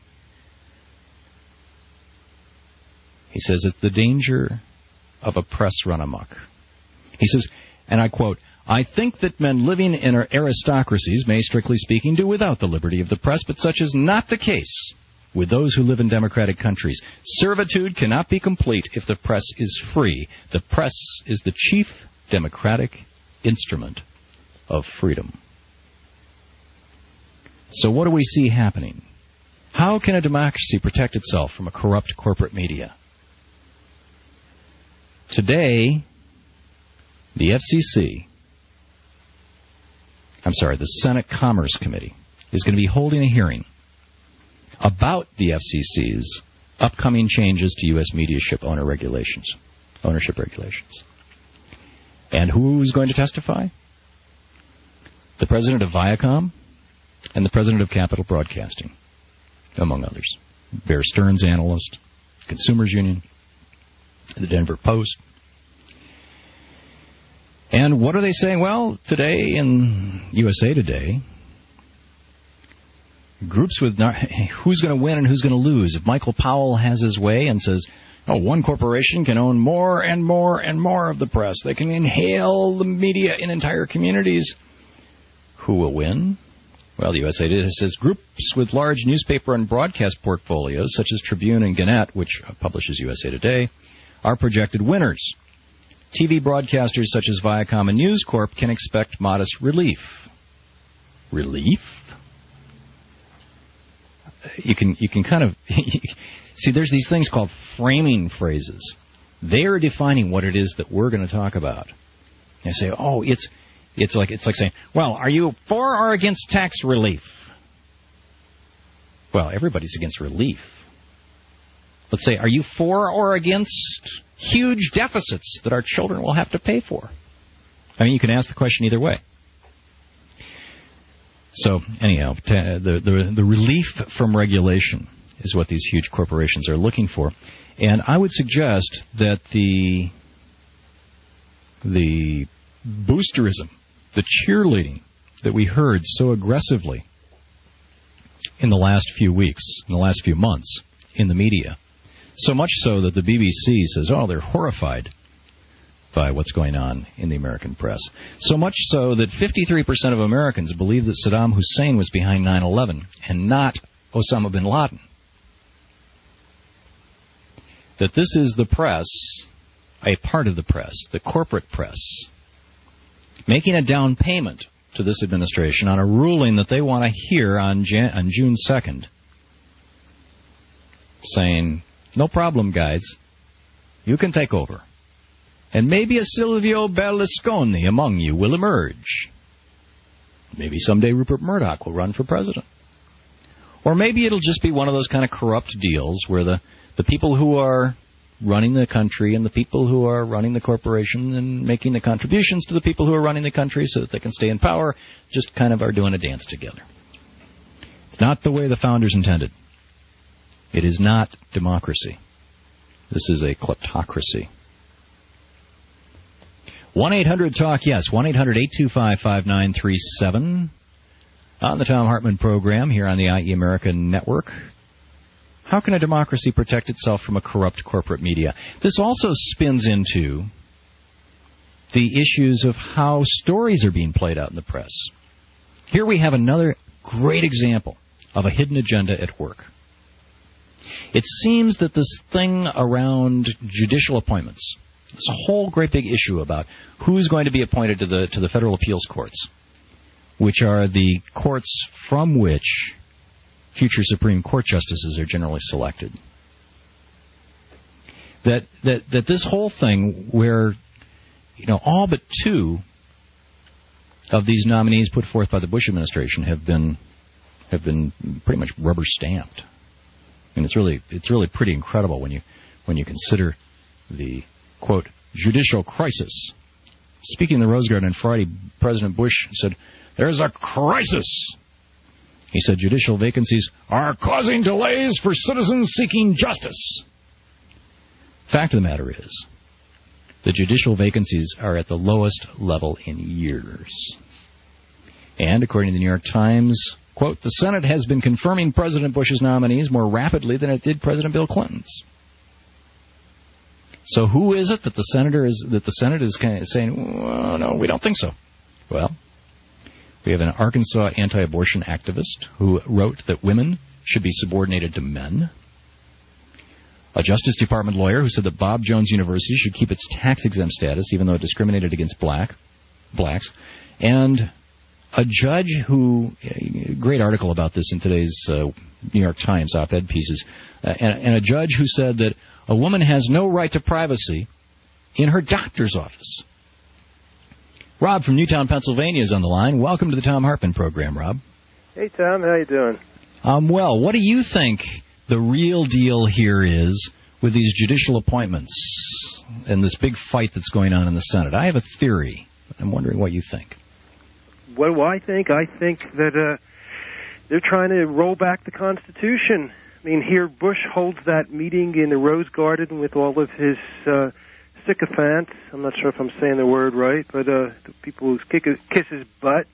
He says it's the danger of a press run amok. He says, and I quote, I think that men living in aristocracies may, strictly speaking, do without the liberty of the press, but such is not the case with those who live in democratic countries. Servitude cannot be complete if the press is free. The press is the chief democratic instrument of freedom. So what do we see happening? How can a democracy protect itself from a corrupt corporate media? Today, the Senate Commerce Committee is going to be holding a hearing about the FCC's upcoming changes to U.S. media ownership regulations. And who's going to testify? The president of Viacom and the president of Capital Broadcasting, among others. Bear Stearns analyst, Consumers Union, the Denver Post. And what are they saying? Well, today in USA Today, groups with who's going to win and who's going to lose. If Michael Powell has his way and says, one corporation can own more and more and more of the press, they can inhale the media in entire communities, who will win? Well, the USA Today says groups with large newspaper and broadcast portfolios, such as Tribune and Gannett, which publishes USA Today, are projected winners. TV broadcasters such as Viacom and News Corp can expect modest relief. Relief? You can kind of see. There's these things called framing phrases. They are defining what it is that we're going to talk about. They say, it's like saying, well, are you for or against tax relief? Well, everybody's against relief. Let's say, are you for or against huge deficits that our children will have to pay for? I mean, you can ask the question either way. So, anyhow, the relief from regulation is what these huge corporations are looking for. And I would suggest that the boosterism, the cheerleading that we heard so aggressively in the last few weeks, in the last few months in the media, so much so that the BBC says, they're horrified by what's going on in the American press. So much so that 53% of Americans believe that Saddam Hussein was behind 9/11 and not Osama bin Laden. That this is the press, a part of the press, the corporate press, making a down payment to this administration on a ruling that they want to hear on June 2nd, saying, no problem, guys, you can take over. And maybe a Silvio Berlusconi among you will emerge. Maybe someday Rupert Murdoch will run for president. Or maybe it'll just be one of those kind of corrupt deals where the people who are running the country and the people who are running the corporation and making the contributions to the people who are running the country so that they can stay in power just kind of are doing a dance together. It's not the way the founders intended. It is not democracy. This is a kleptocracy. 1-800-TALK-YES, 1-800-825-5937 on the Thom Hartmann program here on the IE America Network. How can a democracy protect itself from a corrupt corporate media? This also spins into the issues of how stories are being played out in the press. Here we have another great example of a hidden agenda at work. It seems that this thing around judicial appointments, this whole great big issue about who's going to be appointed to the federal appeals courts, which are the courts from which future Supreme Court justices are generally selected. That this whole thing where, all but two of these nominees put forth by the Bush administration have been pretty much rubber stamped. And it's really pretty incredible when you consider the quote judicial crisis. Speaking in the Rose Garden on Friday, President Bush said, "There's a crisis." He said judicial vacancies are causing delays for citizens seeking justice. Fact of the matter is, the judicial vacancies are at the lowest level in years. And according to the New York Times, quote, "The Senate has been confirming President Bush's nominees more rapidly than it did President Bill Clinton's." So who is it that the Senate is kind of saying, well, no, we don't think so? Well, we have an Arkansas anti-abortion activist who wrote that women should be subordinated to men. A Justice Department lawyer who said that Bob Jones University should keep its tax-exempt status even though it discriminated against blacks. And a judge who, great article about this in today's New York Times op-ed pieces, and a judge who said that a woman has no right to privacy in her doctor's office. Rob from Newtown, Pennsylvania is on the line. Welcome to the Thom Hartmann program, Rob. Hey, Tom. How you doing? Well, what do you think the real deal here is with these judicial appointments and this big fight that's going on in the Senate? I have a theory. I'm wondering what you think. What do I think? I think that they're trying to roll back the Constitution. I mean, here Bush holds that meeting in the Rose Garden with all of his sycophants. I'm not sure if I'm saying the word right, but the people who kiss his butt.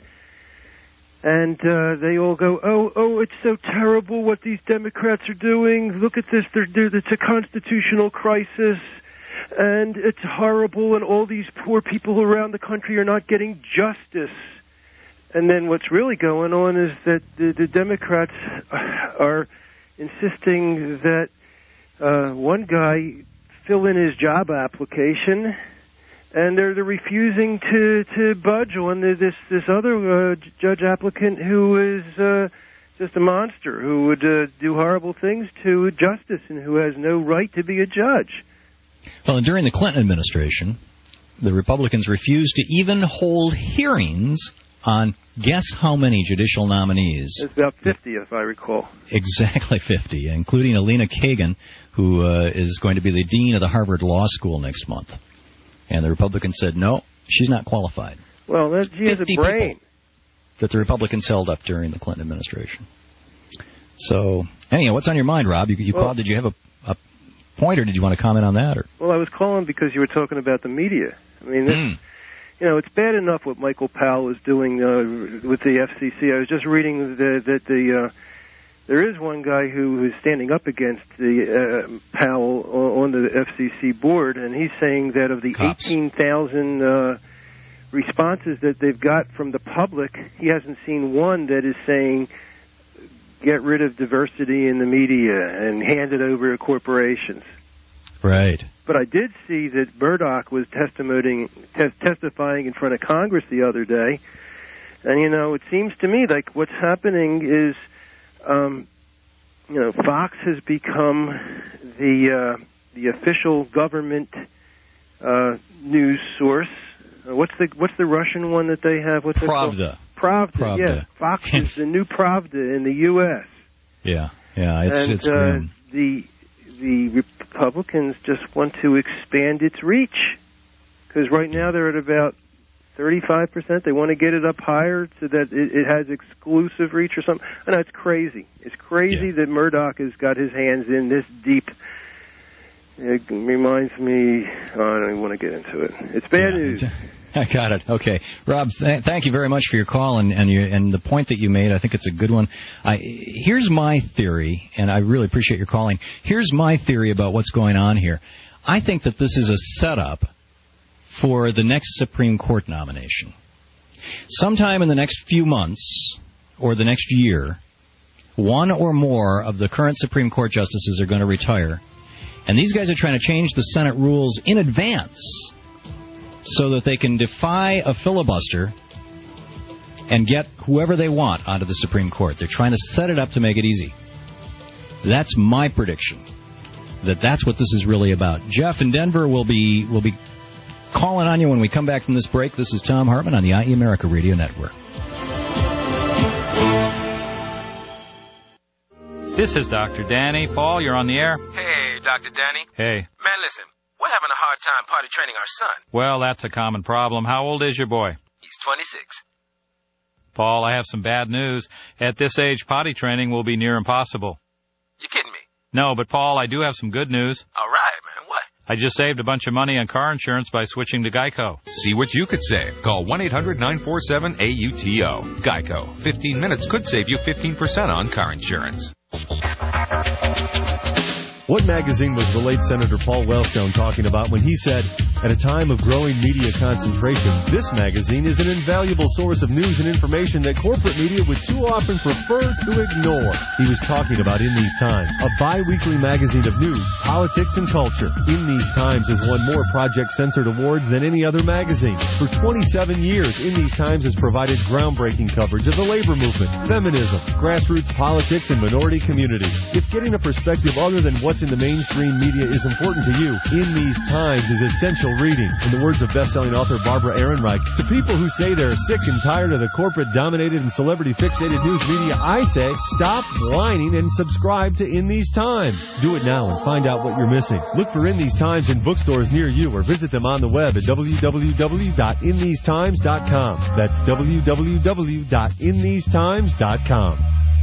And they all go, oh, it's so terrible what these Democrats are doing. Look at this. It's a constitutional crisis, and it's horrible, and all these poor people around the country are not getting justice. And then what's really going on is that the Democrats are insisting that one guy fill in his job application, and they're refusing to budge on this other judge applicant who is just a monster, who would do horrible things to justice and who has no right to be a judge. Well, and during the Clinton administration, the Republicans refused to even hold hearings on guess how many judicial nominees. It's about 50, if I recall. Exactly 50, including Elena Kagan, who is going to be the dean of the Harvard Law School next month. And the Republicans said, no, she's not qualified. Well, she has a brain. That the Republicans held up during the Clinton administration. So, anyhow, what's on your mind, Rob? You called. Did you have a point, or did you want to comment on that? Or? Well, I was calling because you were talking about the media. I mean, it's bad enough what Michael Powell is doing with the FCC. I was just reading that the there is one guy who is standing up against the Powell on the FCC board, and he's saying that of the 18,000 responses that they've got from the public, he hasn't seen one that is saying get rid of diversity in the media and hand it over to corporations. Right. But I did see that Murdoch was testifying in front of Congress the other day, and, it seems to me like what's happening is, Fox has become the official government news source. What's the Russian one that they have? What's Pravda. Pravda. Yeah. Fox is the new Pravda in the U.S. Yeah. It's grim. The Republicans just want to expand its reach, because right now they're at about 35%. They want to get it up higher so that it has exclusive reach or something. I know it's crazy. It's crazy that Murdoch has got his hands in this deep. It reminds me, I don't even want to get into it. It's bad news. I got it. Okay. Rob, thank you very much for your call and the point that you made. I think it's a good one. Here's my theory, and I really appreciate your calling. Here's my theory about what's going on here. I think that this is a setup for the next Supreme Court nomination. Sometime in the next few months or the next year, one or more of the current Supreme Court justices are going to retire. And these guys are trying to change the Senate rules in advance so that they can defy a filibuster and get whoever they want onto the Supreme Court. They're trying to set it up to make it easy. That's my prediction, that's what this is really about. Jeff in Denver will be calling on you when we come back from this break. This is Tom Hartman on the IE America Radio Network. This is Dr. Danny. Paul, you're on the air. Hey, Dr. Danny. Hey. Man, listen, we're having a hard time potty training our son. Well, that's a common problem. How old is your boy? He's 26. Paul, I have some bad news. At this age, potty training will be near impossible. You kidding me? No, but Paul, I do have some good news. All right, man. What? I just saved a bunch of money on car insurance by switching to Geico. See what you could save. Call 1-800-947-AUTO. Geico. 15 minutes could save you 15% on car insurance. What magazine was the late Senator Paul Wellstone talking about when he said, at a time of growing media concentration, this magazine is an invaluable source of news and information that corporate media would too often prefer to ignore? He was talking about In These Times, a bi-weekly magazine of news, politics, and culture. In These Times has won more Project Censored awards than any other magazine. For 27 years, In These Times has provided groundbreaking coverage of the labor movement, feminism, grassroots politics, and minority communities. If getting a perspective other than what's in the mainstream media is important to you, In These Times is essential reading. In the words of best-selling author Barbara Ehrenreich, to people who say they're sick and tired of the corporate-dominated and celebrity-fixated news media, I say, stop whining and subscribe to In These Times. Do it now and find out what you're missing. Look for In These Times in bookstores near you or visit them on the web at www.inthesetimes.com. That's www.inthesetimes.com.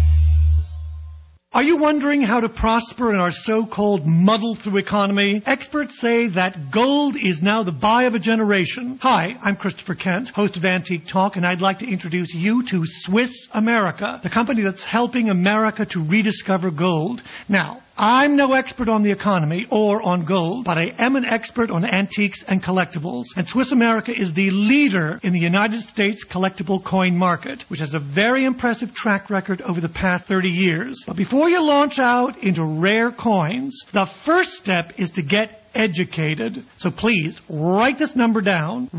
Are you wondering how to prosper in our so-called muddle-through economy? Experts say that gold is now the buy of a generation. Hi, I'm Christopher Kent, host of Antique Talk, and I'd like to introduce you to Swiss America, the company that's helping America to rediscover gold. Now, I'm no expert on the economy or on gold, but I am an expert on antiques and collectibles. And Swiss America is the leader in the United States collectible coin market, which has a very impressive track record over the past 30 years. But before you launch out into rare coins, the first step is to get educated. So please, write this number down,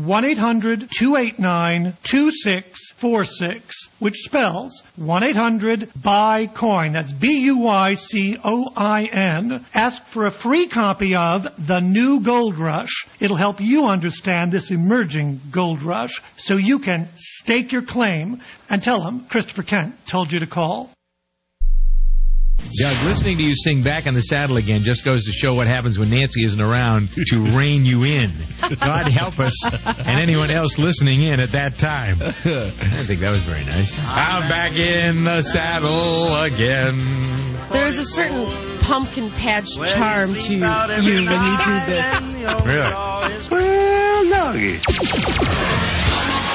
1-800-289-2646, which spells 1-800-BUY-COIN. That's BUYCOIN. Ask for a free copy of The New Gold Rush. It'll help you understand this emerging gold rush so you can stake your claim and tell them Christopher Kent told you to call. Doug, listening to you sing Back on the Saddle Again just goes to show what happens when Nancy isn't around to rein you in. God help us and anyone else listening in at that time. I think that was very nice. I'm back in the saddle again. There's a certain pumpkin patch charm to you when you do this. Really? Well, no.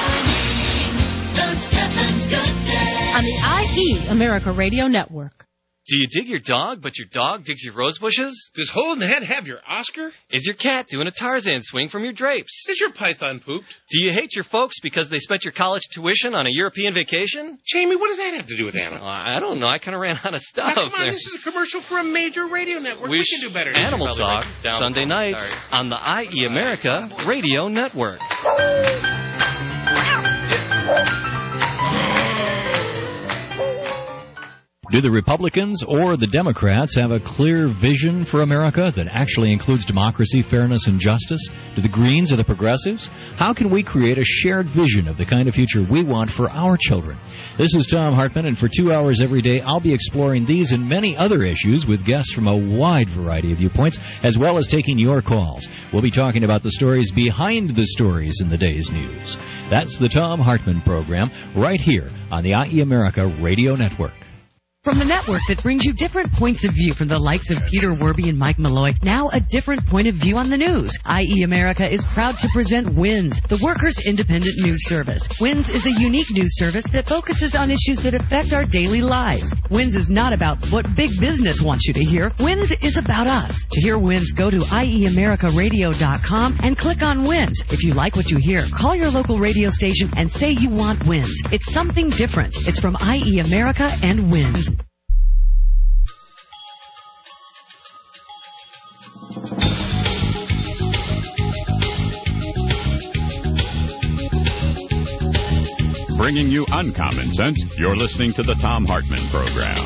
On the IE America Radio Network. Do you dig your dog, but your dog digs your rose bushes? Does Hole in the Head have your Oscar? Is your cat doing a Tarzan swing from your drapes? Is your python pooped? Do you hate your folks because they spent your college tuition on a European vacation? Jamie, what does that have to do with animals? I don't know. I kind of ran out of stuff. Now, come on, this is a commercial for a major radio network. We can do better. Animal Talk, Sunday nights on the IE America Radio Network. Do the Republicans or the Democrats have a clear vision for America that actually includes democracy, fairness, and justice? Do the Greens or the Progressives? How can we create a shared vision of the kind of future we want for our children? This is Tom Hartman, and for 2 hours every day, I'll be exploring these and many other issues with guests from a wide variety of viewpoints, as well as taking your calls. We'll be talking about the stories behind the stories in the day's news. That's the Tom Hartman Program, right here on the IE America Radio Network. From the network that brings you different points of view from the likes of Peter Werby and Mike Malloy, now a different point of view on the news. IE America is proud to present WINS, the Workers' Independent News Service. WINS is a unique news service that focuses on issues that affect our daily lives. WINS is not about what big business wants you to hear. WINS is about us. To hear WINS, go to IEAmericaRadio.com and click on WINS. If you like what you hear, call your local radio station and say you want WINS. It's something different. It's from IE America and WINS. Bringing you uncommon sense, you're listening to the Tom Hartman Program.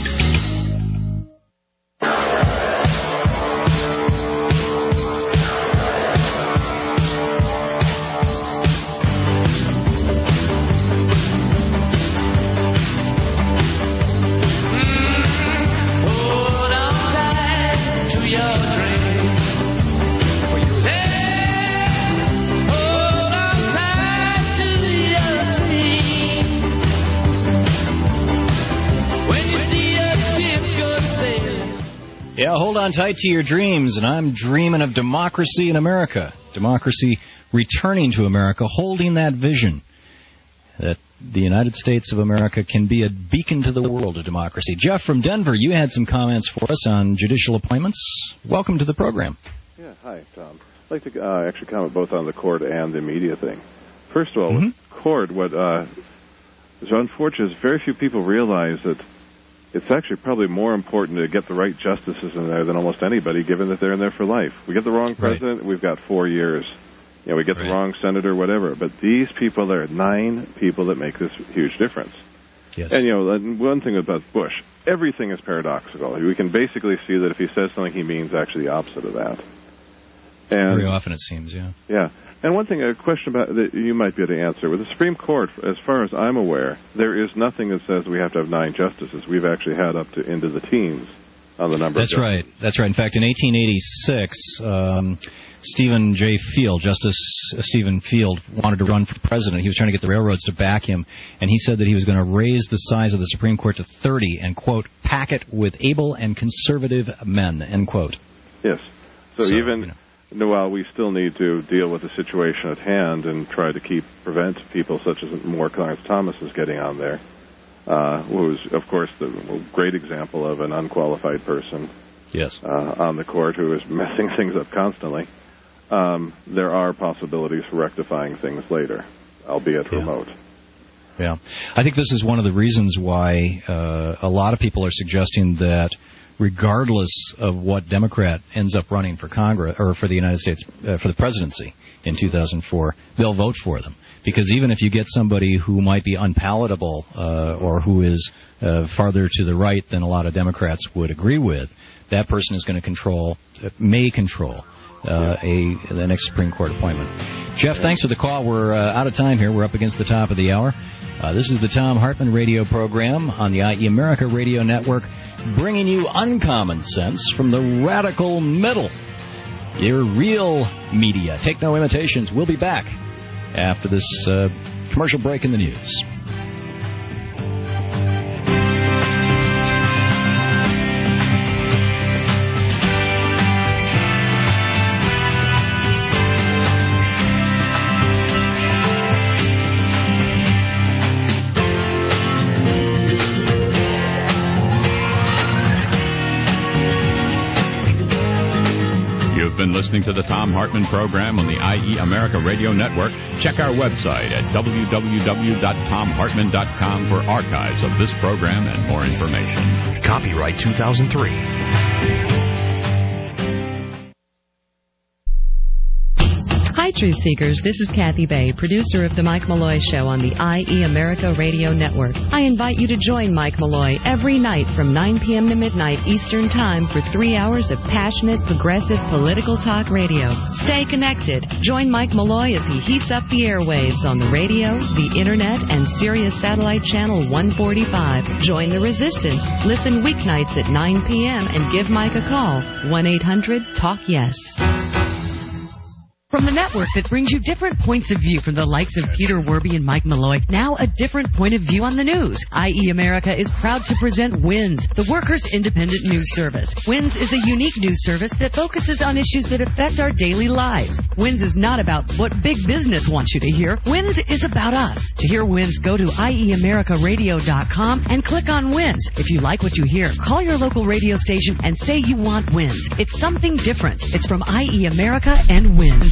Yeah, hold on tight to your dreams, and I'm dreaming of democracy in America. Democracy returning to America, holding that vision that the United States of America can be a beacon to the world of democracy. Jeff from Denver, you had some comments for us on judicial appointments. Welcome to the program. Yeah, hi, Tom. I'd like to actually comment both on the court and the media thing. First of all, with court, what is unfortunate is very few people realize that it's actually probably more important to get the right justices in there than almost anybody, given that they're in there for life. We get the wrong president, we've got 4 years. You know, we get the wrong senator, whatever. But these people, there are 9 people that make this huge difference. Yes. And, you know, one thing about Bush, everything is paradoxical. We can basically see that if he says something, he means actually the opposite of that. And very often it seems, yeah. Yeah. And one thing, a question about that you might be able to answer. With the Supreme Court, as far as I'm aware, there is nothing that says we have to have 9 justices. We've actually had up to into the teens on the number of justices. Right. That's right. In fact, in 1886, Stephen J. Field, Justice Stephen Field, wanted to run for president. He was trying to get the railroads to back him, and he said that he was going to raise the size of the Supreme Court to 30 and, quote, pack it with able and conservative men, end quote. Yes. So even... Well, we still need to deal with the situation at hand and try to prevent people such as Moore Clarence Thomas is getting on there, who is, of course, the great example of an unqualified person on the court who is messing things up constantly. There are possibilities for rectifying things later, albeit remote. Yeah. I think this is one of the reasons why a lot of people are suggesting that regardless of what Democrat ends up running for Congress or for the United States for the presidency in 2004, they'll vote for them. Because even if you get somebody who might be unpalatable or who is farther to the right than a lot of Democrats would agree with, that person is going to may control the next Supreme Court appointment. Jeff, thanks for the call. We're out of time here. We're up against the top of the hour. This is the Tom Hartman radio program on the IE America Radio Network, bringing you uncommon sense from the radical middle. Your real media. Take no imitations. We'll be back after this commercial break in the news. You've been listening to the Thom Hartmann program on the IE America Radio Network. Check our website at www.thomhartmann.com for archives of this program and more information. Copyright 2003. Hi, Truth Seekers. This is Kathy Bay, producer of The Mike Malloy Show on the IE America Radio Network. I invite you to join Mike Malloy every night from 9 p.m. to midnight Eastern Time for 3 hours of passionate, progressive, political talk radio. Stay connected. Join Mike Malloy as he heats up the airwaves on the radio, the internet, and Sirius Satellite Channel 145. Join the resistance. Listen weeknights at 9 p.m. and give Mike a call. 1-800-TALK-YES. From the network that brings you different points of view from the likes of Peter Werby and Mike Malloy, now a different point of view on the news. IE America is proud to present WINS, the Workers' Independent News Service. WINS is a unique news service that focuses on issues that affect our daily lives. WINS is not about what big business wants you to hear. WINS is about us. To hear WINS, go to IEAmericaRadio.com and click on WINS. If you like what you hear, call your local radio station and say you want WINS. It's something different. It's from IE America and WINS.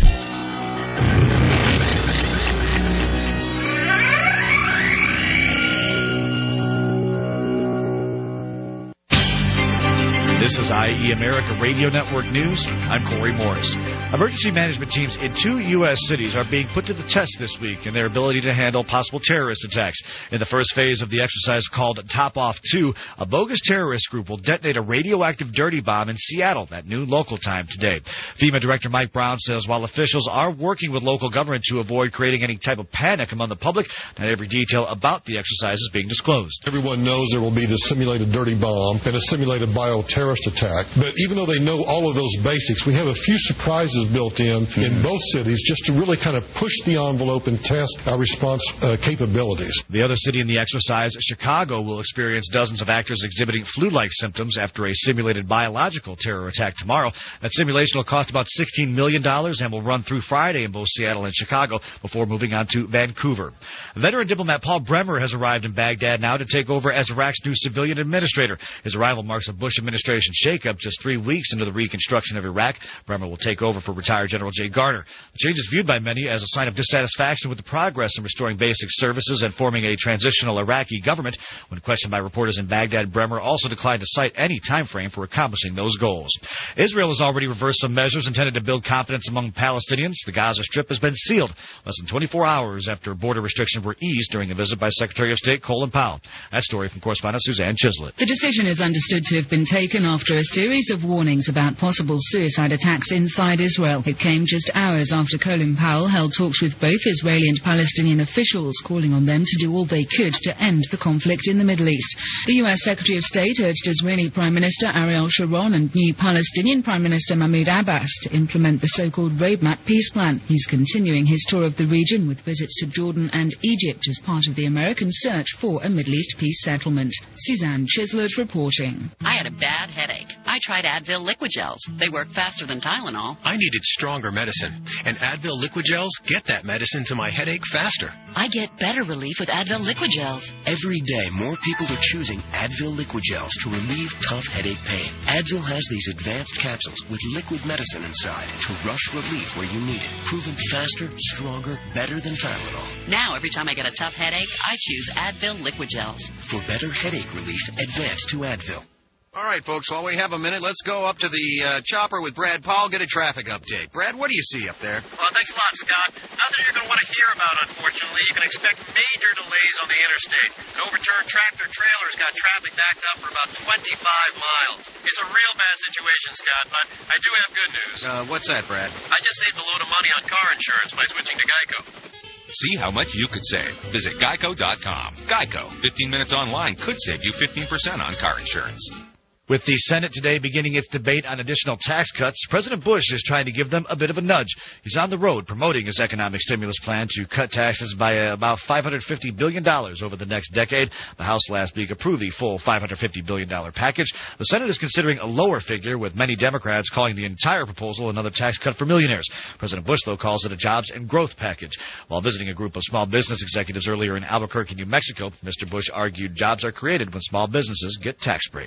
This is IE America Radio Network News. I'm Corey Morris. Emergency management teams in 2 U.S. cities are being put to the test this week in their ability to handle possible terrorist attacks. In the first phase of the exercise called Top Off 2, a bogus terrorist group will detonate a radioactive dirty bomb in Seattle at noon local time today. FEMA Director Mike Brown says while officials are working with local government to avoid creating any type of panic among the public, not every detail about the exercise is being disclosed. Everyone knows there will be the simulated dirty bomb and a simulated bioterrorist attack, but even though they know all of those basics, we have a few surprises built in both cities just to really kind of push the envelope and test our response capabilities. The other city in the exercise, Chicago, will experience dozens of actors exhibiting flu-like symptoms after a simulated biological terror attack tomorrow. That simulation will cost about $16 million and will run through Friday in both Seattle and Chicago before moving on to Vancouver. Veteran diplomat Paul Bremer has arrived in Baghdad now to take over as Iraq's new civilian administrator. His arrival marks a Bush administration shakeup just 3 weeks into the reconstruction of Iraq. Bremer will take over for retired General Jay Garner. The change is viewed by many as a sign of dissatisfaction with the progress in restoring basic services and forming a transitional Iraqi government. When questioned by reporters in Baghdad, Bremer also declined to cite any time frame for accomplishing those goals. Israel has already reversed some measures intended to build confidence among Palestinians. The Gaza Strip has been sealed less than 24 hours after border restrictions were eased during a visit by Secretary of State Colin Powell. That story from correspondent Suzanne Chislett. The decision is understood to have been taken after a series of warnings about possible suicide attacks inside Israel. It came just hours after Colin Powell held talks with both Israeli and Palestinian officials, calling on them to do all they could to end the conflict in the Middle East. The U.S. Secretary of State urged Israeli Prime Minister Ariel Sharon and new Palestinian Prime Minister Mahmoud Abbas to implement the so-called Roadmap peace plan. He's continuing his tour of the region with visits to Jordan and Egypt as part of the American search for a Middle East peace settlement. Suzanne Chislett reporting. I had a bad headache. I tried Advil liquid gels. They work faster than Tylenol. I needed stronger medicine, and Advil liquid gels get that medicine to my headache faster. I get better relief with Advil liquid gels. Every day, more people are choosing Advil liquid gels to relieve tough headache pain. Advil has these advanced capsules with liquid medicine inside to rush relief where you need it. Proven faster, stronger, better than Tylenol. Now, every time I get a tough headache, I choose Advil liquid gels. For better headache relief, advance to Advil. All right, folks, while we have a minute, let's go up to the chopper with Brad Powell, get a traffic update. Brad, what do you see up there? Well, thanks a lot, Scott. Nothing you're going to want to hear about, unfortunately. You can expect major delays on the interstate. An overturned tractor-trailer's got traffic backed up for about 25 miles. It's a real bad situation, Scott, but I do have good news. What's that, Brad? I just saved a load of money on car insurance by switching to Geico. See how much you could save. Visit Geico.com. Geico. 15 minutes online could save you 15% on car insurance. With the Senate today beginning its debate on additional tax cuts, President Bush is trying to give them a bit of a nudge. He's on the road promoting his economic stimulus plan to cut taxes by about $550 billion over the next decade. The House last week approved the full $550 billion package. The Senate is considering a lower figure, with many Democrats calling the entire proposal another tax cut for millionaires. President Bush, though, calls it a jobs and growth package. While visiting a group of small business executives earlier in Albuquerque, New Mexico, Mr. Bush argued jobs are created when small businesses get tax breaks.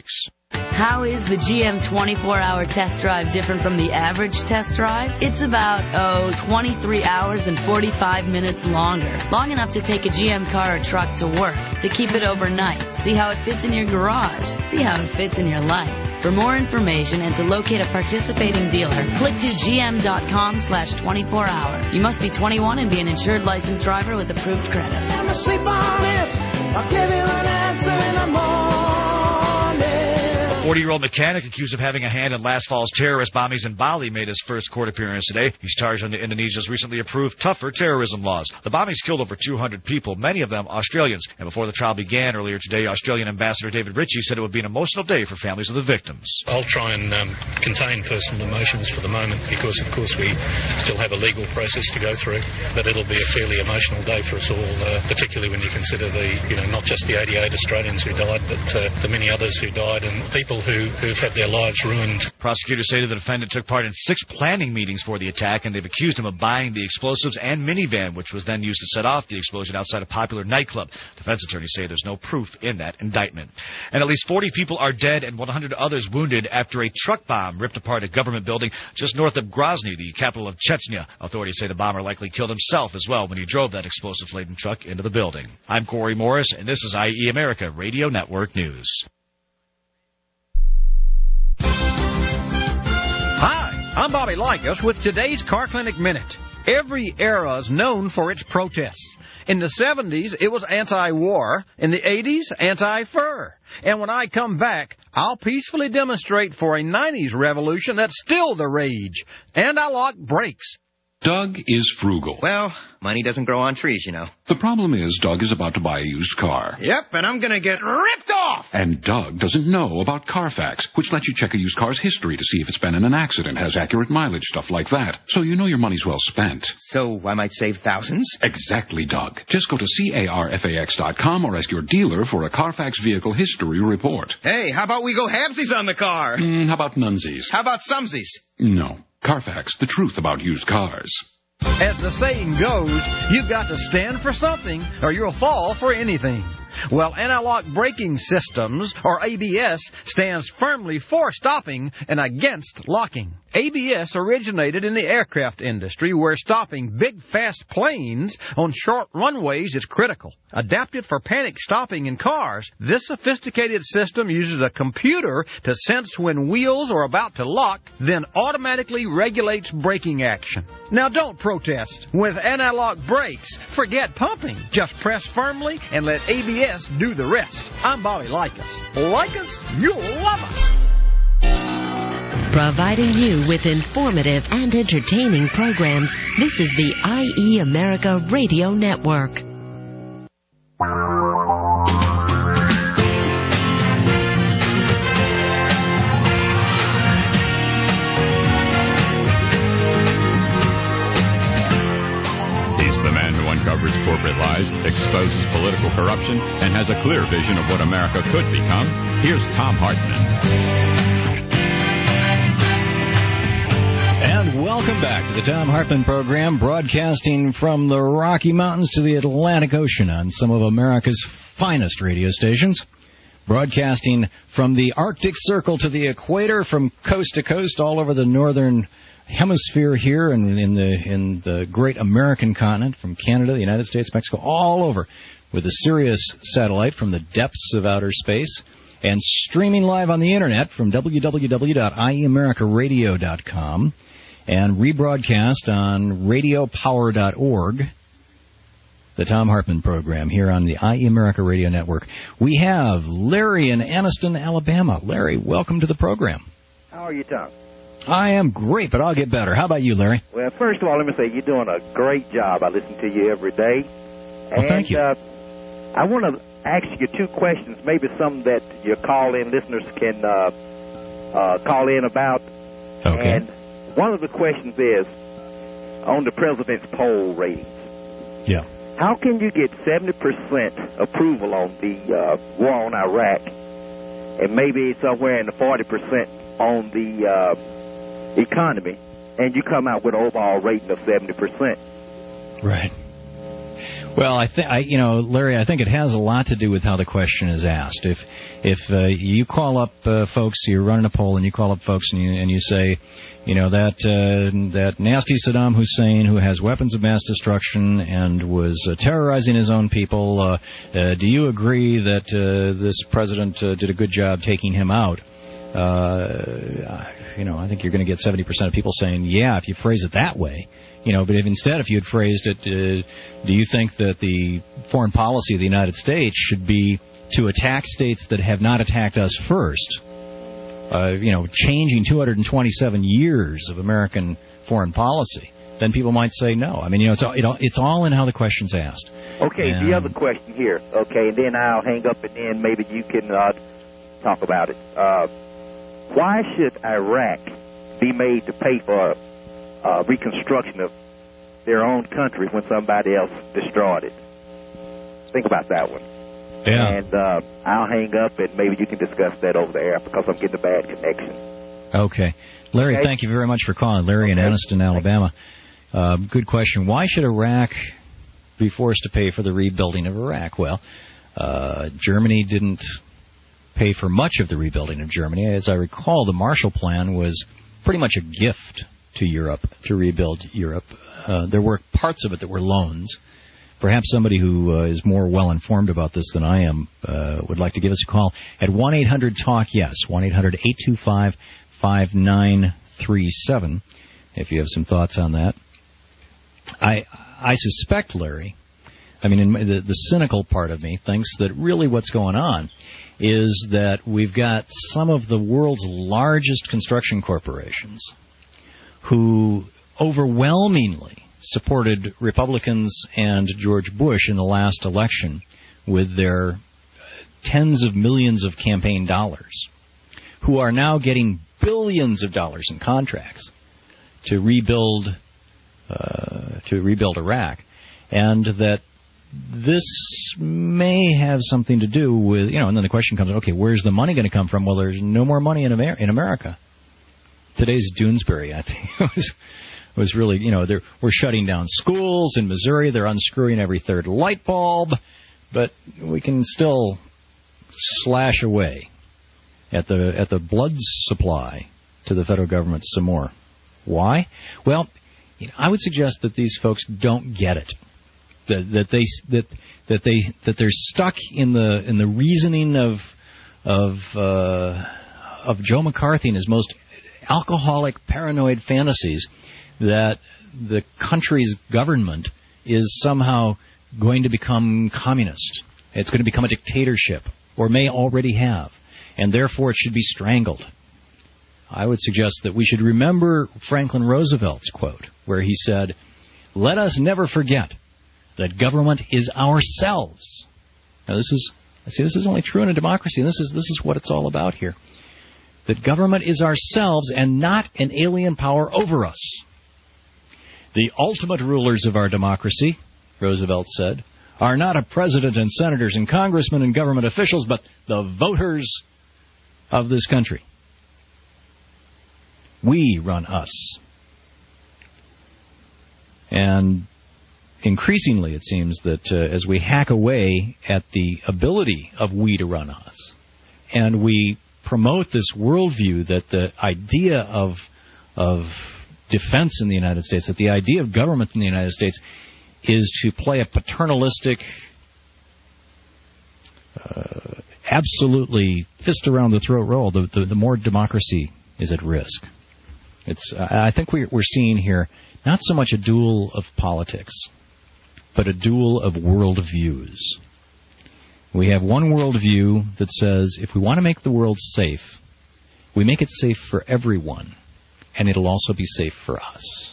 How is the GM 24-hour test drive different from the average test drive? It's about, 23 hours and 45 minutes longer. Long enough to take a GM car or truck to work, to keep it overnight, see how it fits in your garage, see how it fits in your life. For more information and to locate a participating dealer, click to gm.com/24hour. You must be 21 and be an insured licensed driver with approved credit. I'ma sleep on it. I'll give you an answer in the morning. A 40-year-old mechanic accused of having a hand in last fall's terrorist bombings in Bali made his first court appearance today. He's charged under Indonesia's recently approved tougher terrorism laws. The bombings killed over 200 people, many of them Australians. And before the trial began earlier today, Australian Ambassador David Ritchie said it would be an emotional day for families of the victims. I'll try and contain personal emotions for the moment because, of course, we still have a legal process to go through. But it'll be a fairly emotional day for us all, particularly when you consider not just the 88 Australians who died, but the many others who died and people who've had their lives ruined. Prosecutors say the defendant took part in 6 planning meetings for the attack, and they've accused him of buying the explosives and minivan, which was then used to set off the explosion outside a popular nightclub. Defense attorneys say there's no proof in that indictment. And at least 40 people are dead and 100 others wounded after a truck bomb ripped apart a government building just north of Grozny, the capital of Chechnya. Authorities say the bomber likely killed himself as well when he drove that explosive-laden truck into the building. I'm Corey Morris, and this is IE America Radio Network News. Hi, I'm Bobby Likas with today's Car Clinic Minute. Every era is known for its protests. In the 70s, it was anti-war. In the 80s, anti-fur. And when I come back, I'll peacefully demonstrate for a 90s revolution that's still the rage. Anti-lock brakes. Doug is frugal. Well, money doesn't grow on trees, you know. The problem is Doug is about to buy a used car. Yep, and I'm going to get ripped off! And Doug doesn't know about Carfax, which lets you check a used car's history to see if it's been in an accident, has accurate mileage, stuff like that. So you know your money's well spent. So I might save thousands? Exactly, Doug. Just go to carfax.com or ask your dealer for a Carfax vehicle history report. Hey, how about we go halvesies on the car? How about nunsies? How about sumsies? No. Carfax, the truth about used cars. As the saying goes, you've got to stand for something or you'll fall for anything. Well, anti-lock braking systems, or ABS, stands firmly for stopping and against locking. ABS originated in the aircraft industry where stopping big, fast planes on short runways is critical. Adapted for panic stopping in cars, this sophisticated system uses a computer to sense when wheels are about to lock, then automatically regulates braking action. Now don't protest. With anti-lock brakes, forget pumping. Just press firmly and let ABS do the rest. I'm Bobby Likas. Like us, you'll love us. Providing you with informative and entertaining programs, this is the IE America Radio Network. He's the man who uncovers corporate lies, exposes political corruption, and has a clear vision of what America could become. Here's Thom Hartmann. And welcome back to the Thom Hartmann program, broadcasting from the Rocky Mountains to the Atlantic Ocean on some of America's finest radio stations. Broadcasting from the Arctic Circle to the equator, from coast to coast, all over the northern hemisphere here and in the great American continent, from Canada, the United States, Mexico, all over, with a Sirius satellite from the depths of outer space, and streaming live on the internet from www.ieamericaradio.com. And rebroadcast on radiopower.org, the Thom Hartmann program here on the IE America Radio Network. We have Larry in Anniston, Alabama. Larry, welcome to the program. How are you, Tom? I am great, but I'll get better. How about you, Larry? Well, first of all, let me say you're doing a great job. I listen to you every day. Well, thank you. I want to ask you 2 questions, maybe some that your call-in listeners can call in about. Okay. And one of the questions is on the president's poll ratings. Yeah. How can you get 70% approval on the war on Iraq and maybe somewhere in the 40% on the economy, and you come out with an overall rating of 70%? Right. Well, Larry, I think it has a lot to do with how the question is asked. If you call up folks, you're running a poll, and you call up folks and you say, that nasty Saddam Hussein who has weapons of mass destruction and was terrorizing his own people, do you agree that this president did a good job taking him out? I think you're going to get 70% of people saying, yeah, if you phrase it that way. But if you had phrased it, do you think that the foreign policy of the United States should be to attack states that have not attacked us first? Changing 227 years of American foreign policy, then people might say no. It's all in how the question's asked. Okay, the other question here. Okay, and then I'll hang up, and then maybe you can talk about it. Why should Iraq be made to pay for reconstruction of their own country when somebody else destroyed it? Think about that one. Yeah. And I'll hang up, and maybe you can discuss that over the air because I'm getting a bad connection. Okay. Larry, Thank you very much for calling. Larry in Anniston, Alabama. Good question. Why should Iraq be forced to pay for the rebuilding of Iraq? Well, Germany didn't pay for much of the rebuilding of Germany. As I recall, the Marshall Plan was pretty much a gift to Europe, to rebuild Europe. There were parts of it that were loans. Perhaps somebody who is more well-informed about this than I am would like to give us a call at 1-800-TALK-YES, 1-800-825-5937, if you have some thoughts on that. I suspect, Larry, the cynical part of me thinks that really what's going on is that we've got some of the world's largest construction corporations who overwhelmingly supported Republicans and George Bush in the last election with their tens of millions of campaign dollars, who are now getting billions of dollars in contracts to rebuild Iraq, and that this may have something to do with, and then the question comes, okay, where's the money going to come from? Well, there's no more money in America. Today's Doonesbury, I think, was really, we're shutting down schools in Missouri. They're unscrewing every third light bulb, but we can still slash away at the blood supply to the federal government some more. Why? Well, I would suggest that these folks don't get it. That they're stuck in the reasoning of Joe McCarthy and his most alcoholic, paranoid fantasies that the country's government is somehow going to become communist. It's going to become a dictatorship, or may already have, and therefore it should be strangled. I would suggest that we should remember Franklin Roosevelt's quote, where he said, "Let us never forget that government is ourselves." Now, this is only true in a democracy, and this is what it's all about here. That government is ourselves and not an alien power over us. The ultimate rulers of our democracy, Roosevelt said, are not a president and senators and congressmen and government officials, but the voters of this country. We run us. And increasingly, it seems that as we hack away at the ability of we to run us, and we promote this worldview that the idea of defense in the United States, that the idea of government in the United States is to play a paternalistic, absolutely fist-around-the-throat role, the more democracy is at risk. I think we're seeing here not so much a duel of politics, but a duel of worldviews. We have one worldview that says if we want to make the world safe, we make it safe for everyone, and it'll also be safe for us.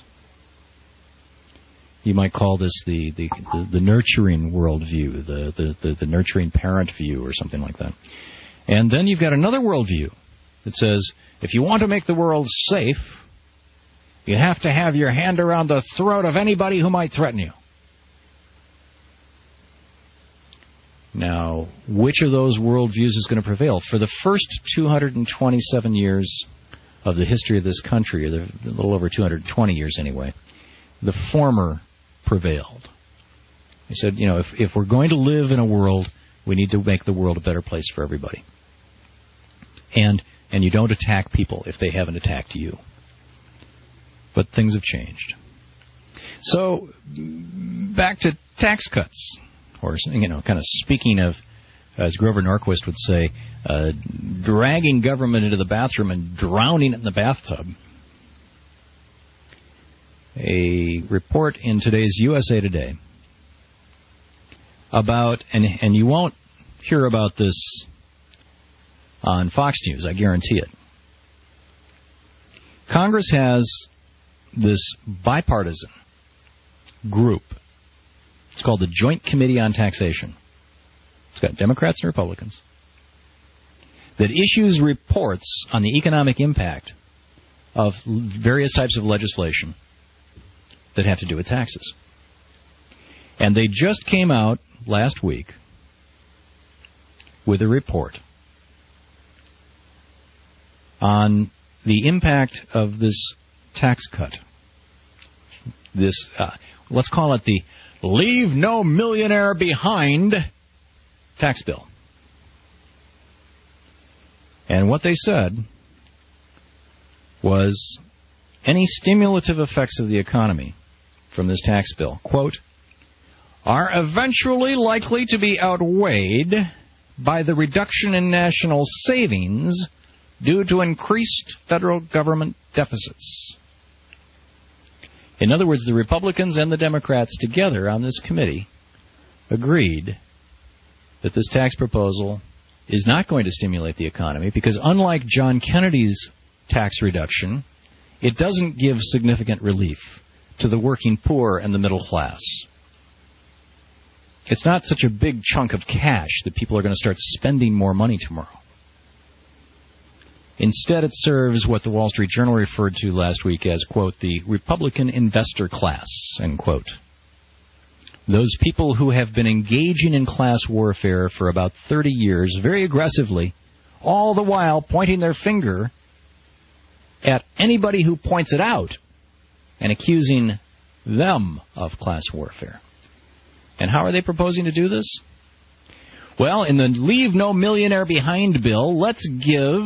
You might call this the nurturing worldview, the nurturing parent view, or something like that. And then you've got another worldview that says if you want to make the world safe, you have to have your hand around the throat of anybody who might threaten you. Now, which of those worldviews is going to prevail? For the first 227 years of the history of this country, or a little over 220 years anyway, the former prevailed. He said, if we're going to live in a world, we need to make the world a better place for everybody. And you don't attack people if they haven't attacked you. But things have changed. So, back to tax cuts. Or, kind of speaking of, as Grover Norquist would say, dragging government into the bathroom and drowning it in the bathtub. A report in today's USA Today about, and you won't hear about this on Fox News, I guarantee it. Congress has this bipartisan group. It's called the Joint Committee on Taxation. It's got Democrats and Republicans that issues reports on the economic impact of various types of legislation that have to do with taxes. And they just came out last week with a report on the impact of this tax cut. This, let's call it the Leave No Millionaire Behind tax bill. And what they said was any stimulative effects of the economy from this tax bill, quote, are eventually likely to be outweighed by the reduction in national savings due to increased federal government deficits. In other words, the Republicans and the Democrats together on this committee agreed that this tax proposal is not going to stimulate the economy because unlike John Kennedy's tax reduction, it doesn't give significant relief to the working poor and the middle class. It's not such a big chunk of cash that people are going to start spending more money tomorrow. Instead, it serves what the Wall Street Journal referred to last week as, quote, the Republican investor class, end quote. Those people who have been engaging in class warfare for about 30 years, very aggressively, all the while pointing their finger at anybody who points it out and accusing them of class warfare. And how are they proposing to do this? Well, in the Leave No Millionaire Behind bill, let's give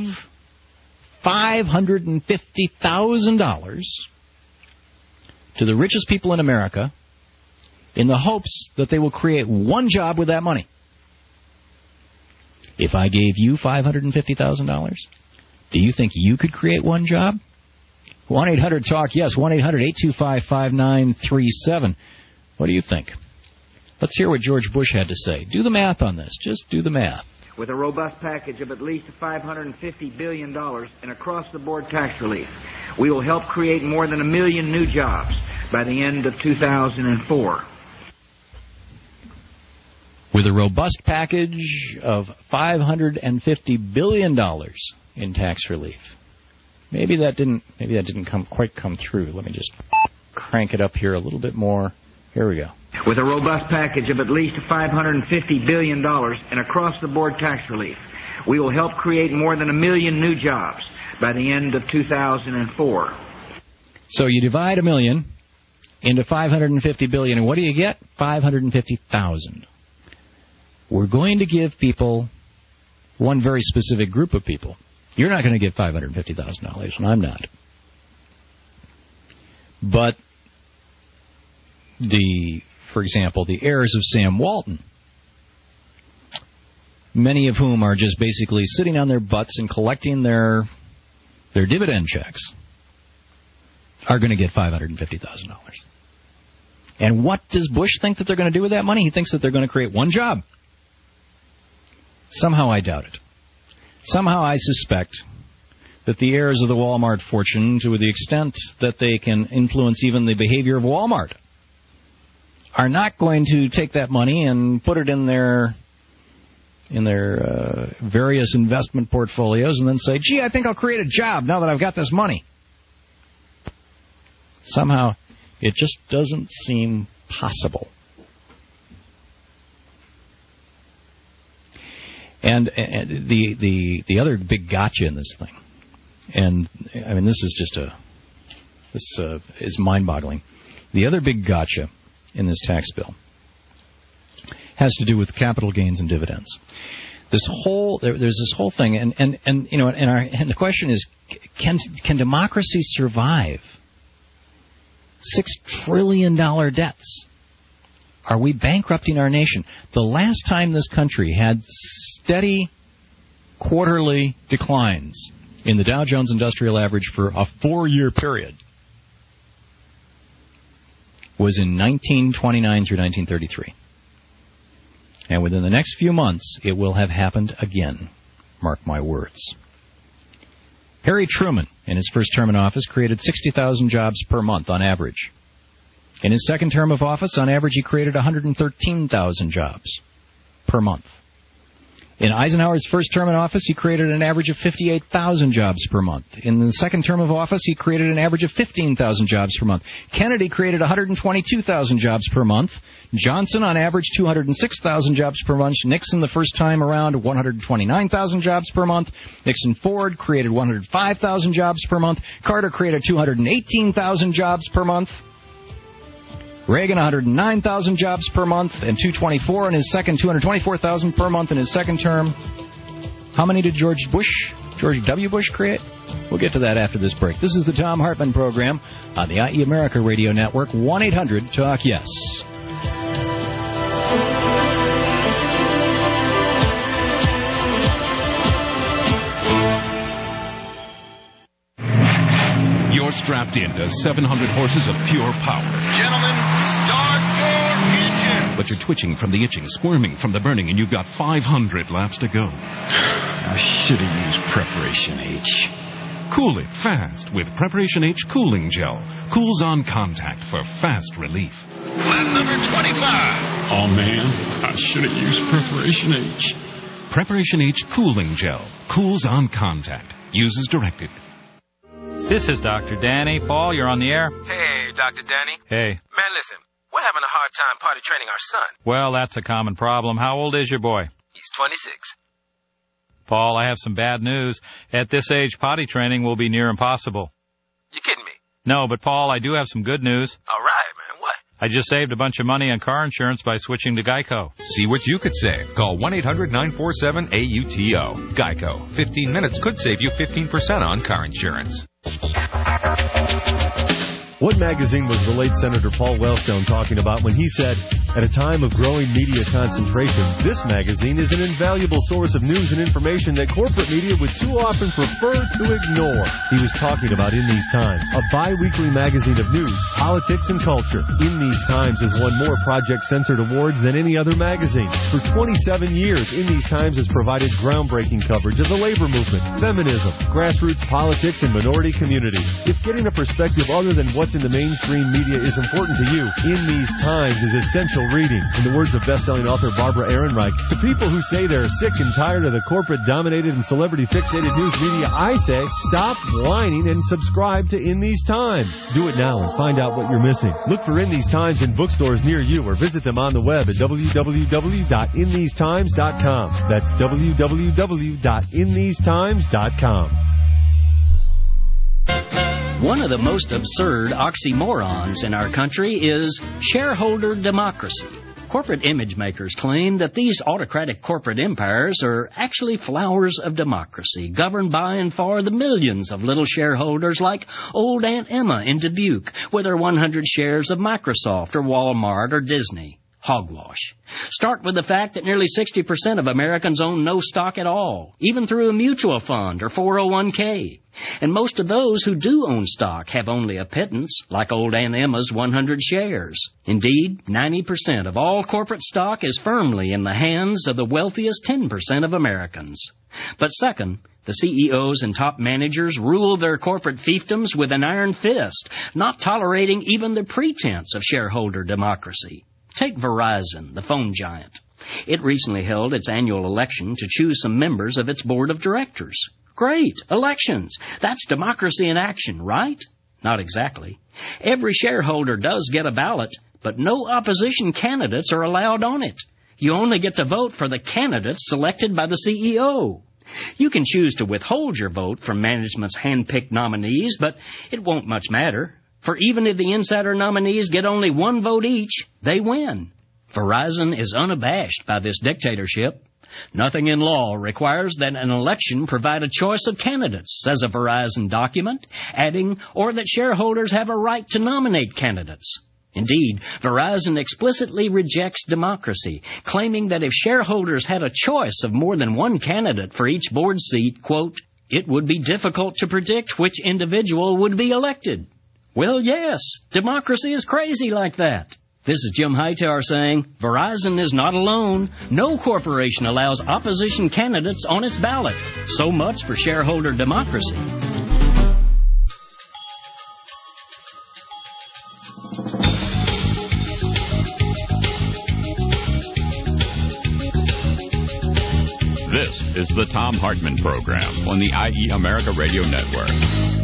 $550,000 to the richest people in America in the hopes that they will create one job with that money. If I gave you $550,000, do you think you could create one job? 1-800-TALK-YES, 1-800-825-5937. What do you think? Let's hear what George Bush had to say. Do the math on this. Just do the math. With a robust package of at least $550 billion and across-the-board tax relief, we will help create more than 1 million new jobs by the end of 2004. With a robust package of $550 billion in tax relief. Maybe that didn't quite come through. Let me just crank it up here a little bit more. Here we go. With a robust package of at least $550 billion and across-the-board tax relief, we will help create more than 1 million new jobs by the end of 2004. So you divide 1 million into $550 billion, and what do you get? 550,000. We're going to give people one very specific group of people. You're not going to get $550,000, and I'm not. But for example, the heirs of Sam Walton, many of whom are just basically sitting on their butts and collecting their dividend checks, are going to get $550,000. And what does Bush think that they're going to do with that money? He thinks that they're going to create one job. Somehow I doubt it. Somehow I suspect that the heirs of the Walmart fortune, to the extent that they can influence even the behavior of Walmart, are not going to take that money and put it in their various investment portfolios and then say, gee, I think I'll create a job now that I've got this money. Somehow, it just doesn't seem possible. And the other big gotcha in this thing, and I mean this is mind-boggling. The other big gotcha in this tax bill has to do with capital gains and dividends. There's this whole thing, and the question is, can democracy survive $6 trillion debts? Are we bankrupting our nation? The last time this country had steady quarterly declines in the Dow Jones Industrial Average for a 4-year period was in 1929 through 1933. And within the next few months, it will have happened again. Mark my words. Harry Truman, in his first term in office, created 60,000 jobs per month on average. In his second term of office, on average, he created 113,000 jobs per month. In Eisenhower's first term in office, he created an average of 58,000 jobs per month. In the second term of office, he created an average of 15,000 jobs per month. Kennedy created 122,000 jobs per month. Johnson, on average, 206,000 jobs per month. Nixon, the first time around, 129,000 jobs per month. Nixon Ford created 105,000 jobs per month. Carter created 218,000 jobs per month. Reagan, 109,000 jobs per month, and 224 in his second, 224,000 per month in his second term. How many did George W. Bush create? We'll get to that after this break. This is the Thom Hartmann Program on the IE America Radio Network, 1-800-TALK-YES. You're strapped into 700 horses of pure power. Gentlemen, start your engine. But you're twitching from the itching, squirming from the burning, and you've got 500 laps to go. I should have used Preparation H. Cool it fast with Preparation H Cooling Gel. Cools on contact for fast relief. Lap number 25. Oh, man, I should have used Preparation H. Preparation H Cooling Gel. Cools on contact. Use as directed. This is Dr. Danny. Paul, you're on the air. Hey, Dr. Danny. Hey. Man, listen, we're having a hard time potty training our son. Well, that's a common problem. How old is your boy? He's 26. Paul, I have some bad news. At this age, potty training will be near impossible. You kidding me? No, but Paul, I do have some good news. All right, man. What? I just saved a bunch of money on car insurance by switching to Geico. See what you could save. Call 1-800-947-AUTO. Geico. 15 minutes could save you 15% on car insurance. What magazine was the late Senator Paul Wellstone talking about when he said, at a time of growing media concentration, this magazine is an invaluable source of news and information that corporate media would too often prefer to ignore? He was talking about In These Times, a bi-weekly magazine of news, politics, and culture. In These Times has won more Project Censored awards than any other magazine. For 27 years, In These Times has provided groundbreaking coverage of the labor movement, feminism, grassroots politics, and minority communities. If getting a perspective other than what's in the mainstream media is important to you, In These Times is essential reading. In the words of best-selling author Barbara Ehrenreich, to people who say they're sick and tired of the corporate-dominated and celebrity-fixated news media, I say, stop whining and subscribe to In These Times. Do it now and find out what you're missing. Look for In These Times in bookstores near you or visit them on the web at www.inthesetimes.com. That's www.inthesetimes.com. One of the most absurd oxymorons in our country is shareholder democracy. Corporate image makers claim that these autocratic corporate empires are actually flowers of democracy, governed by and for the millions of little shareholders like old Aunt Emma in Dubuque, with her 100 shares of Microsoft or Walmart or Disney. Hogwash. Start with the fact that nearly 60% of Americans own no stock at all, even through a mutual fund or 401k. And most of those who do own stock have only a pittance, like old Aunt Emma's 100 shares. Indeed, 90% of all corporate stock is firmly in the hands of the wealthiest 10% of Americans. But second, the CEOs and top managers rule their corporate fiefdoms with an iron fist, not tolerating even the pretense of shareholder democracy. Take Verizon, the phone giant. It recently held its annual election to choose some members of its board of directors. Great, elections. That's democracy in action, right? Not exactly. Every shareholder does get a ballot, but no opposition candidates are allowed on it. You only get to vote for the candidates selected by the CEO. You can choose to withhold your vote from management's hand-picked nominees, but it won't much matter. For even if the insider nominees get only one vote each, they win. Verizon is unabashed by this dictatorship. Nothing in law requires that an election provide a choice of candidates, says a Verizon document, adding, or that shareholders have a right to nominate candidates. Indeed, Verizon explicitly rejects democracy, claiming that if shareholders had a choice of more than one candidate for each board seat, quote, it would be difficult to predict which individual would be elected. Well, yes, democracy is crazy like that. This is Jim Hightower saying, Verizon is not alone. No corporation allows opposition candidates on its ballot. So much for shareholder democracy. This is the Thom Hartmann Program on the IE America Radio Network.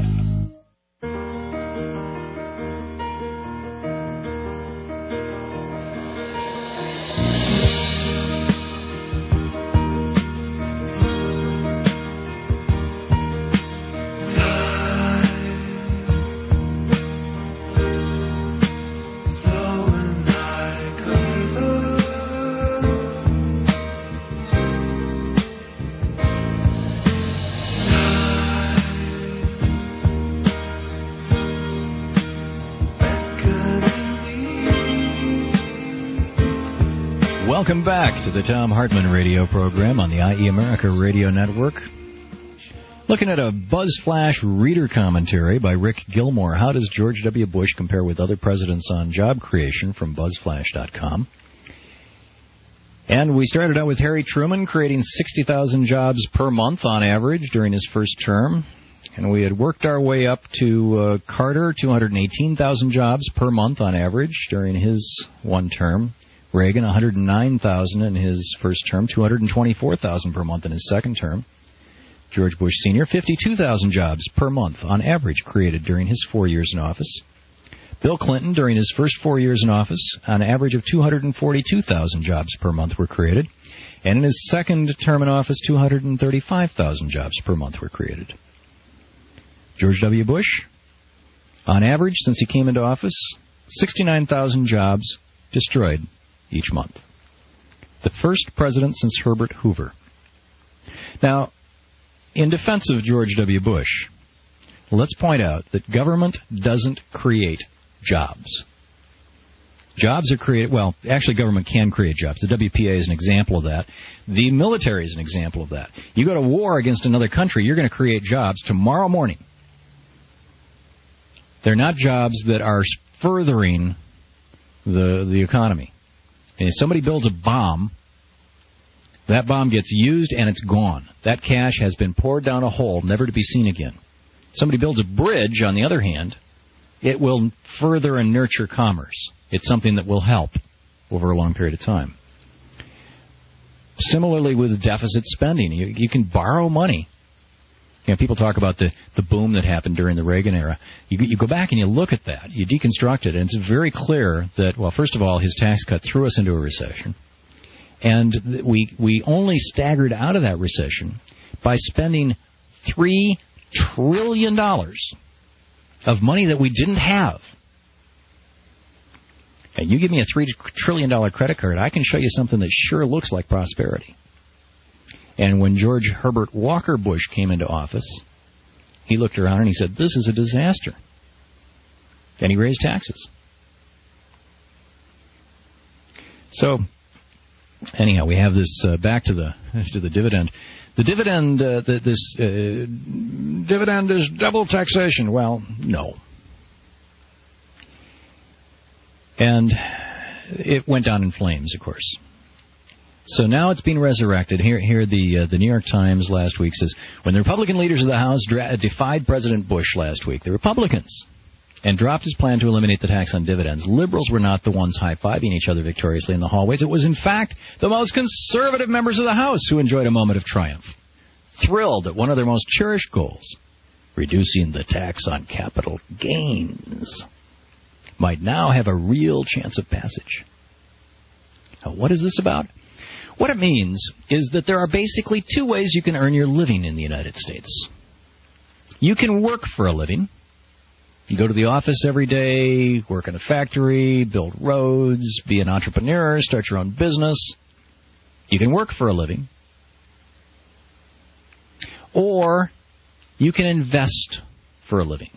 Welcome back to the Thom Hartmann Radio Program on the IE America Radio Network. Looking at a BuzzFlash reader commentary by Rick Gilmore. How does George W. Bush compare with other presidents on job creation from BuzzFlash.com? And we started out with Harry Truman creating 60,000 jobs per month on average during his first term. And we had worked our way up to Carter, 218,000 jobs per month on average during his one term. Reagan, 109,000 in his first term, 224,000 per month in his second term. George Bush Sr., 52,000 jobs per month on average created during his 4 years in office. Bill Clinton, during his first 4 years in office, an average of 242,000 jobs per month were created. And in his second term in office, 235,000 jobs per month were created. George W. Bush, on average, since he came into office, 69,000 jobs destroyed each month. The first president since Herbert Hoover. Now, in defense of George W. Bush, let's point out that government doesn't create jobs. Jobs are created, well, actually government can create jobs. The WPA is an example of that. The military is an example of that. You go to war against another country, you're going to create jobs tomorrow morning. They're not jobs that are furthering the economy. And if somebody builds a bomb, that bomb gets used and it's gone. That cash has been poured down a hole, never to be seen again. Somebody builds a bridge, on the other hand, it will further and nurture commerce. It's something that will help over a long period of time. Similarly with deficit spending, you can borrow money. You know, people talk about the boom that happened during the Reagan era. You go back and you look at that. You deconstruct it, and it's very clear that, well, first of all, his tax cut threw us into a recession. And we only staggered out of that recession by spending $3 trillion of money that we didn't have. And you give me a $3 trillion credit card, I can show you something that sure looks like prosperity. And when George Herbert Walker Bush came into office, he looked around and he said, this is a disaster. And he raised taxes. So, anyhow, we have this back to the dividend. The dividend, dividend is double taxation. Well, no. And it went down in flames, of course. So now it's being resurrected. Here the New York Times last week says, when the Republican leaders of the House defied President Bush last week, the Republicans, and dropped his plan to eliminate the tax on dividends, liberals were not the ones high-fiving each other victoriously in the hallways. It was, in fact, the most conservative members of the House who enjoyed a moment of triumph, thrilled at one of their most cherished goals, reducing the tax on capital gains, might now have a real chance of passage. Now, what is this about? What it means is that there are basically two ways you can earn your living in the United States. You can work for a living, You go to the office every day, work in a factory, build roads, be an entrepreneur, start your own business. You can work for a living. Or you can invest for a living.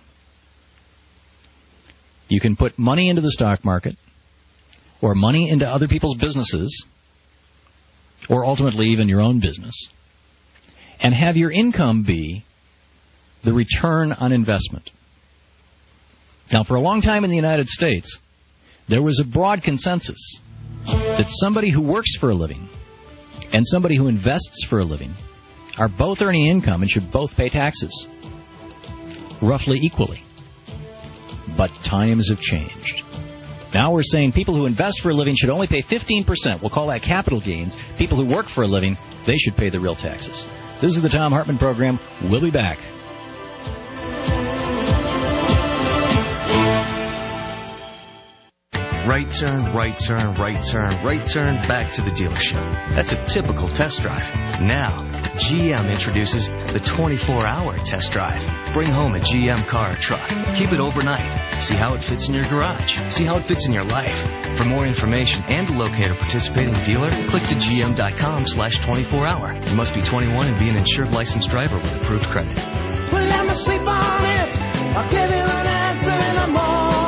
You can put money into the stock market or money into other people's businesses or ultimately even your own business and have your income be the return on investment. Now, for a long time in the United States, there was a broad consensus that somebody who works for a living and somebody who invests for a living are both earning income and should both pay taxes, roughly equally. But times have changed. Now we're saying people who invest for a living should only pay 15%. We'll call that capital gains. People who work for a living, they should pay the real taxes. This is the Thom Hartmann Program. We'll be back. Right turn, right turn, right turn, right turn, back to the dealership. That's a typical test drive. Now, GM introduces the 24-hour test drive. Bring home a GM car or truck. Keep it overnight. See how it fits in your garage. See how it fits in your life. For more information and to locate a participating dealer, click to gm.com/24hour. You must be 21 and be an insured licensed driver with approved credit. Well, let me sleep on it. I'll give you an answer in the morning.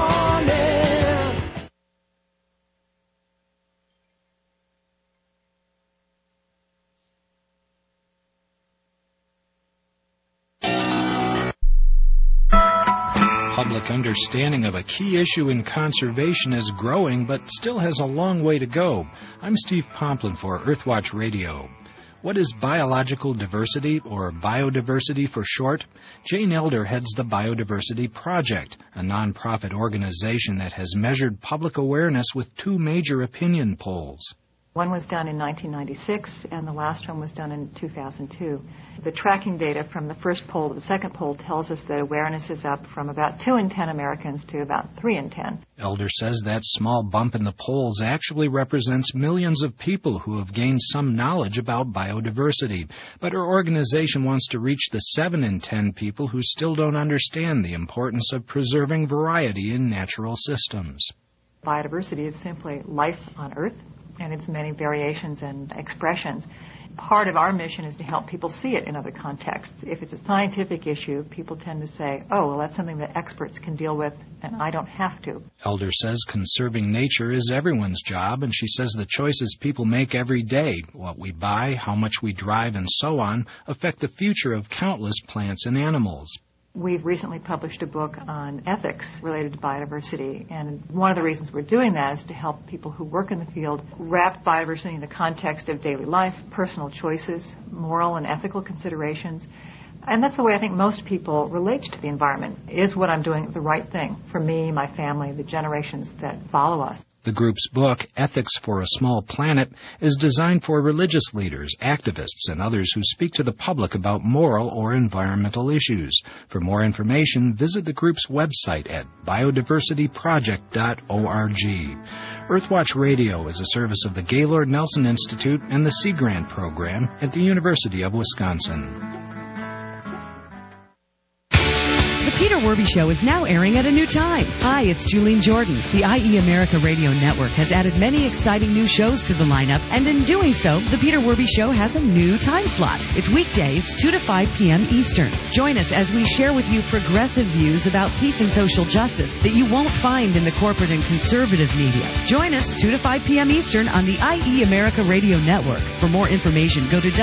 Public understanding of a key issue in conservation is growing, but still has a long way to go. I'm Steve Pomplin for Earthwatch Radio. What is biological diversity, or biodiversity for short? Jane Elder heads the Biodiversity Project, a nonprofit organization that has measured public awareness with 2 major opinion polls. One was done in 1996, and the last one was done in 2002. The tracking data from the first poll to the second poll tells us that awareness is up from about 2 in 10 Americans to about 3 in 10. Elder says that small bump in the polls actually represents millions of people who have gained some knowledge about biodiversity. But her organization wants to reach the 7 in 10 people who still don't understand the importance of preserving variety in natural systems. Biodiversity is simply life on Earth and its many variations and expressions. Part of our mission is to help people see it in other contexts. If it's a scientific issue, people tend to say, oh, well, that's something that experts can deal with, and I don't have to. Elder says conserving nature is everyone's job, and she says the choices people make every day, what we buy, how much we drive, and so on, affect the future of countless plants and animals. We've recently published a book on ethics related to biodiversity, and one of the reasons we're doing that is to help people who work in the field wrap biodiversity in the context of daily life, personal choices, moral and ethical considerations. And that's the way I think most people relate to the environment. Is what I'm doing the right thing for me, my family, the generations that follow us? The group's book, Ethics for a Small Planet, is designed for religious leaders, activists, and others who speak to the public about moral or environmental issues. For more information, visit the group's website at biodiversityproject.org. Earthwatch Radio is a service of the Gaylord Nelson Institute and the Sea Grant Program at the University of Wisconsin. The Peter Werby Show is now airing at a new time. Hi, it's Julene Jordan. The IE America Radio Network has added many exciting new shows to the lineup, and in doing so, the Peter Werby Show has a new time slot. It's weekdays, 2 to 5 p.m. Eastern. Join us as we share with you progressive views about peace and social justice that you won't find in the corporate and conservative media. Join us 2 to 5 p.m. Eastern on the IE America Radio Network. For more information, go to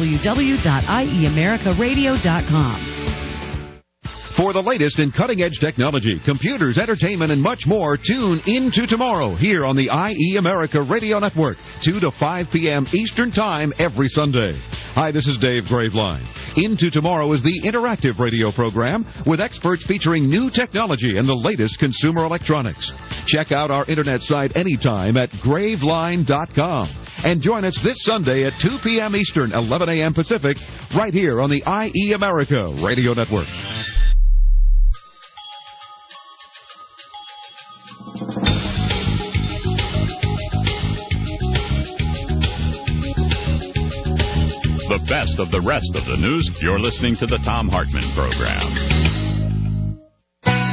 www.ieamericaradio.com. For the latest in cutting-edge technology, computers, entertainment, and much more, tune into tomorrow here on the IE America Radio Network, 2 to 5 p.m. Eastern Time every Sunday. Hi, this is Dave Graveline. Into Tomorrow is the interactive radio program with experts featuring new technology and the latest consumer electronics. Check out our internet site anytime at graveline.com. And join us this Sunday at 2 p.m. Eastern, 11 a.m. Pacific, right here on the IE America Radio Network. The best of the rest of the news. You're listening to the Thom Hartmann Program.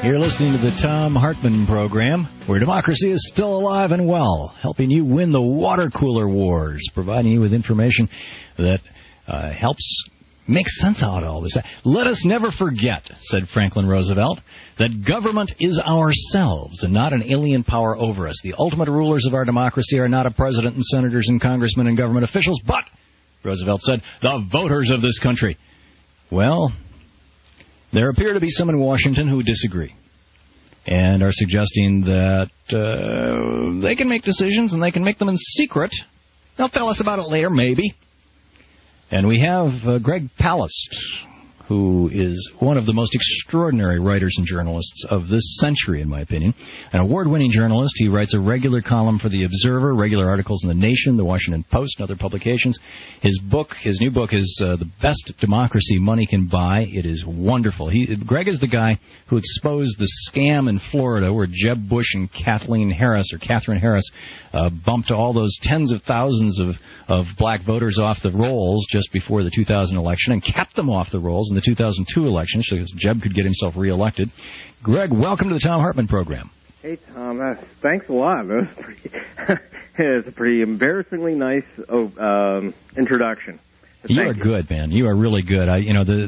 You're listening to the Thom Hartmann program, where democracy is still alive and well, helping you win the water cooler wars, providing you with information that helps make sense out of all this. Let us never forget, said Franklin Roosevelt, that government is ourselves and not an alien power over us. The ultimate rulers of our democracy are not a president and senators and congressmen and government officials, but, Roosevelt said, the voters of this country. Well, there appear to be some in Washington who disagree and are suggesting that they can make decisions and they can make them in secret. They'll tell us about it later, maybe. And we have Greg Palast, who is one of the most extraordinary writers and journalists of this century, in my opinion. An award-winning journalist, he writes a regular column for The Observer, regular articles in The Nation, The Washington Post, and other publications. His new book is The Best Democracy Money Can Buy. It is wonderful. Greg is the guy who exposed the scam in Florida where Jeb Bush and Catherine Harris bumped all those tens of thousands of black voters off the rolls just before the 2000 election and kept them off the rolls in the 2002 election so Jeb could get himself reelected. Greg, welcome to the Thom Hartmann program. Hey, Tom. Thanks a lot. It's a pretty embarrassingly nice introduction. You are good, man. You are really good. The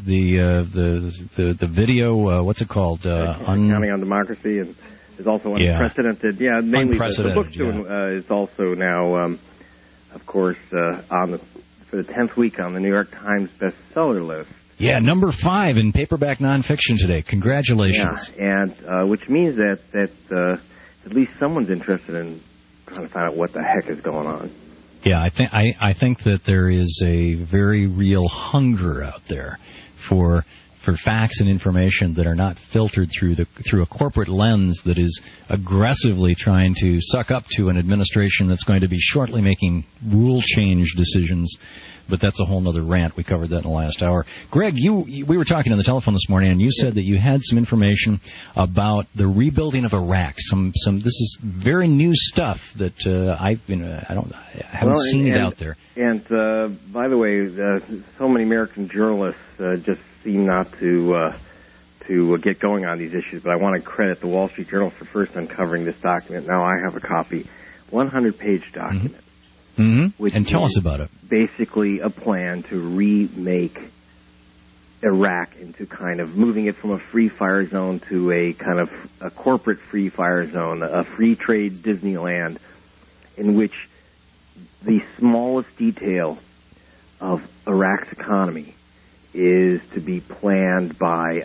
video. What's it called? Counting on Democracy, and is also unprecedented. Yeah, mainly the book is also now, of course, for the 10th week on the New York Times bestseller list. Yeah, number 5 in paperback nonfiction today. Congratulations. Yeah, and which means that at least someone's interested in trying to find out what the heck is going on. Yeah, I think that there is a very real hunger out there for facts and information that are not filtered through a corporate lens that is aggressively trying to suck up to an administration that's going to be shortly making rule change decisions. But that's a whole other rant. We covered that in the last hour. Greg, we were talking on the telephone this morning, and you said that you had some information about the rebuilding of Iraq. This is very new stuff that I haven't seen it out there. And by the way, so many American journalists just seem not to get going on these issues. But I want to credit the Wall Street Journal for first uncovering this document. Now I have a copy, 100-page document. Mm-hmm. And tell us about it. Basically a plan to remake Iraq into kind of moving it from a free fire zone to a kind of a corporate free fire zone, a free trade Disneyland, in which the smallest detail of Iraq's economy is to be planned by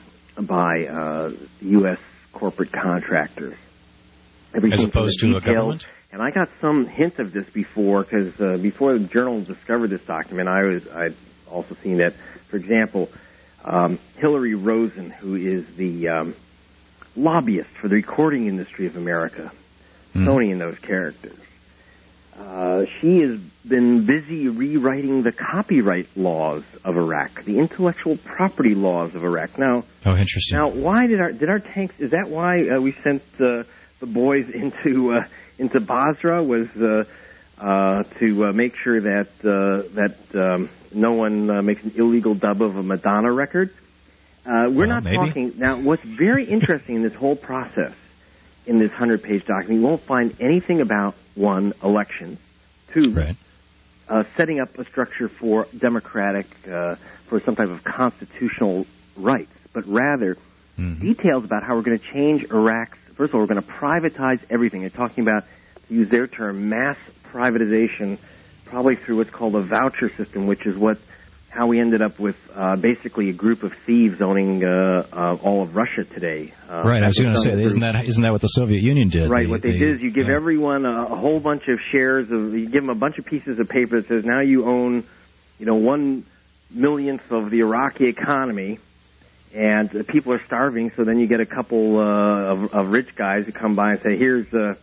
U.S. corporate contractors. As opposed to a government? And I got some hint of this before, because before the Journal discovered this document, I'd also seen that, for example, Hillary Rosen, who is the lobbyist for the recording industry of America, Sony and those characters, she has been busy rewriting the copyright laws of Iraq, the intellectual property laws of Iraq. Now, interesting. Now, why did our tanks? Is that why we sent the boys into Basra, was to make sure that no one makes an illegal dub of a Madonna record? We're not talking now. What's very interesting in this whole process, in this 100-page document, you won't find anything about 1, elections, 2, setting up a structure for democratic, for some type of constitutional rights, but rather details about how we're going to change Iraq's. First of all, we're going to privatize everything. They're talking about, to use their term, mass privatization, probably through what's called a voucher system, which is how we ended up with basically a group of thieves owning all of Russia today. Right, I was going to say, isn't that what the Soviet Union did? Right, what they did is you give everyone a whole bunch of shares you give them a bunch of pieces of paper that says now you own, 1/millionth of the Iraqi economy. And people are starving, so then you get a couple of rich guys who come by and say, "Here's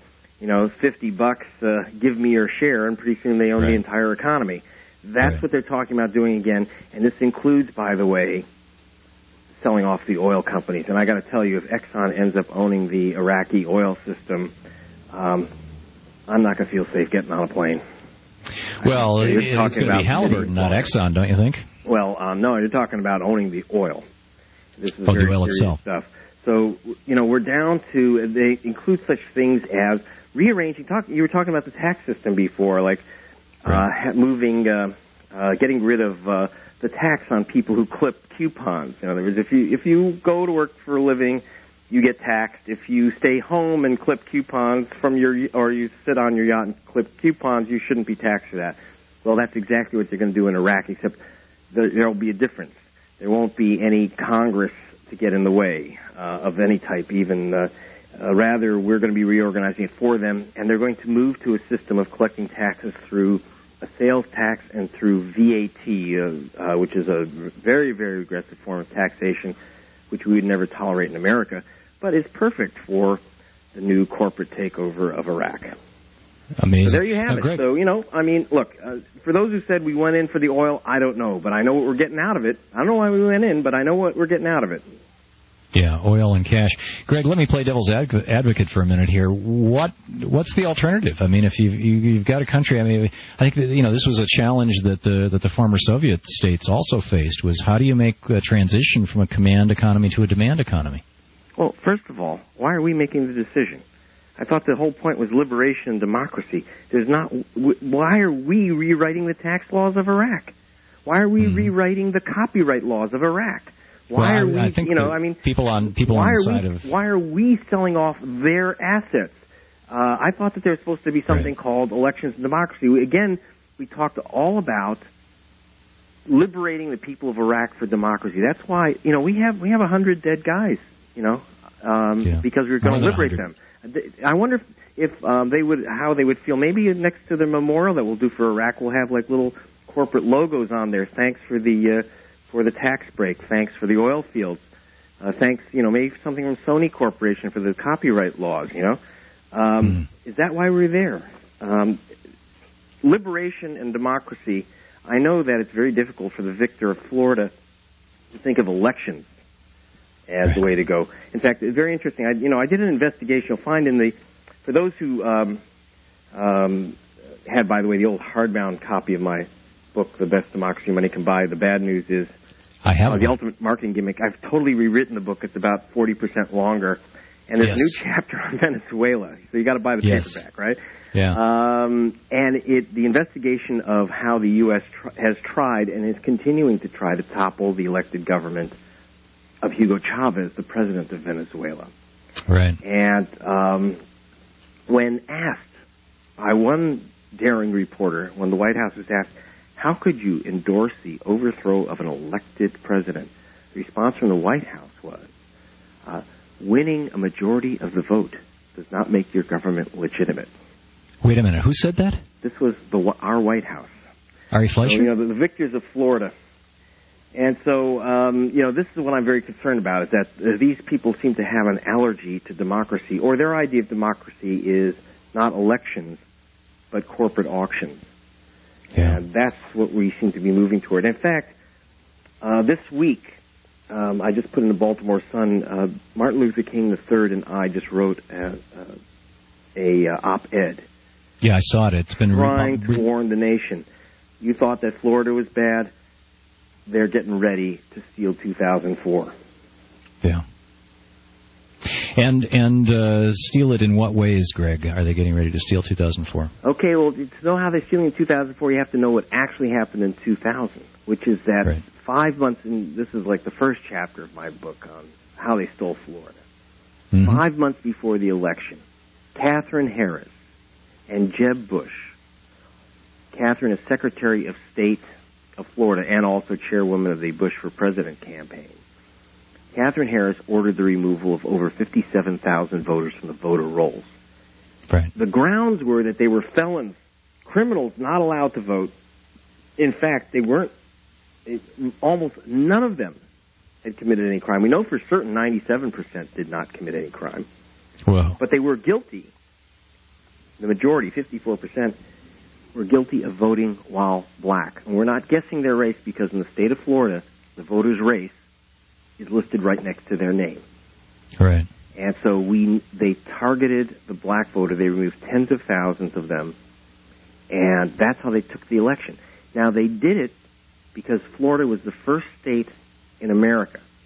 $50, give me your share," and pretty soon they own the entire economy. That's what they're talking about doing again, and this includes, by the way, selling off the oil companies. And I got to tell you, if Exxon ends up owning the Iraqi oil system, I'm not going to feel safe getting on a plane. Well, it's going to be Halliburton, not Exxon, don't you think? Well, no, you're talking about owning the oil. This is the oil itself. Stuff. So, we're down to, they include such things as rearranging, you were talking about the tax system before, like getting rid of the tax on people who clip coupons. In other words, if you go to work for a living, you get taxed. If you stay home and clip coupons or you sit on your yacht and clip coupons, you shouldn't be taxed for that. Well, that's exactly what they're going to do in Iraq, except there will be a difference. There won't be any Congress to get in the way of any type, even. Rather, we're going to be reorganizing it for them, and they're going to move to a system of collecting taxes through a sales tax and through VAT, which is a very, very aggressive form of taxation, which we would never tolerate in America, but is perfect for the new corporate takeover of Iraq. Amazing. So there you have it. Great. So, look, for those who said we went in for the oil, I don't know, but I know what we're getting out of it. I don't know why we went in, but I know what we're getting out of it. Yeah, oil and cash. Greg, let me play devil's advocate for a minute here. What's the alternative? I mean, if you've got a country, I think that, this was a challenge that the former Soviet states also faced, was how do you make a transition from a command economy to a demand economy? Well, first of all, why are we making the decision? I thought the whole point was liberation and democracy. Why are we rewriting the tax laws of Iraq? Why are we rewriting the copyright laws of Iraq? Why are we, people on the side of... Why are we selling off their assets? I thought that there was supposed to be something called elections and democracy. Again, we talked all about liberating the people of Iraq for democracy. That's why, we have 100 dead guys, because we're going to liberate them. I wonder if how they would feel. Maybe next to the memorial that we'll do for Iraq, we'll have like little corporate logos on there. Thanks for the tax break. Thanks for the oil fields. Thanks, maybe something from Sony Corporation for the copyright laws. Is that why we're there? Liberation and democracy. I know that it's very difficult for the victor of Florida to think of elections as the way to go. In fact, it's very interesting. I did an investigation. You'll find for those who had, by the way, the old hardbound copy of my book, The Best Democracy Money Can Buy. The bad news is The Ultimate Marketing Gimmick. I've totally rewritten the book. It's about 40% longer. And there's a new chapter on Venezuela. So you got to buy the paperback, right? Yeah. And the investigation of how the U.S. has tried and is continuing to try to topple the elected government of Hugo Chavez, the president of Venezuela. Right. And when asked by one daring reporter, when the White House was asked, how could you endorse the overthrow of an elected president? The response from the White House was, winning a majority of the vote does not make your government legitimate. Wait a minute. Who said that? This was our White House. Ari Fleischer? So, the victors of Florida. And so, this is what I'm very concerned about, is that these people seem to have an allergy to democracy, or their idea of democracy is not elections, but corporate auctions. Yeah. And that's what we seem to be moving toward. In fact, this week, I just put in the Baltimore Sun, Martin Luther King III and I just wrote a op-ed. Yeah, I saw it. It's been trying to warn the nation. You thought that Florida was bad. They're getting ready to steal 2004. Yeah. And steal it in what ways, Greg? Are they getting ready to steal 2004? Okay, well, to know how they're stealing in 2004, you have to know what actually happened in 2000, which is that 5 months, and this is like the first chapter of my book on how they stole Florida. 5 months before the election, Katherine Harris and Jeb Bush, Katherine is Secretary of State of Florida and also chairwoman of the Bush for President campaign. Katherine Harris ordered the removal of over 57,000 voters from the voter rolls. Right. The grounds were that they were felons, criminals not allowed to vote. In fact, they weren't. Almost none of them had committed any crime. We know for certain 97% did not commit any crime. Wow. But they were guilty. The majority, 54%, were guilty of voting while black. And we're not guessing their race because in the state of Florida, the voter's race is listed right next to their name. Right. And so they targeted the black voter. They removed tens of thousands of them. And that's how they took the election. Now, they did it because Florida was the first state in America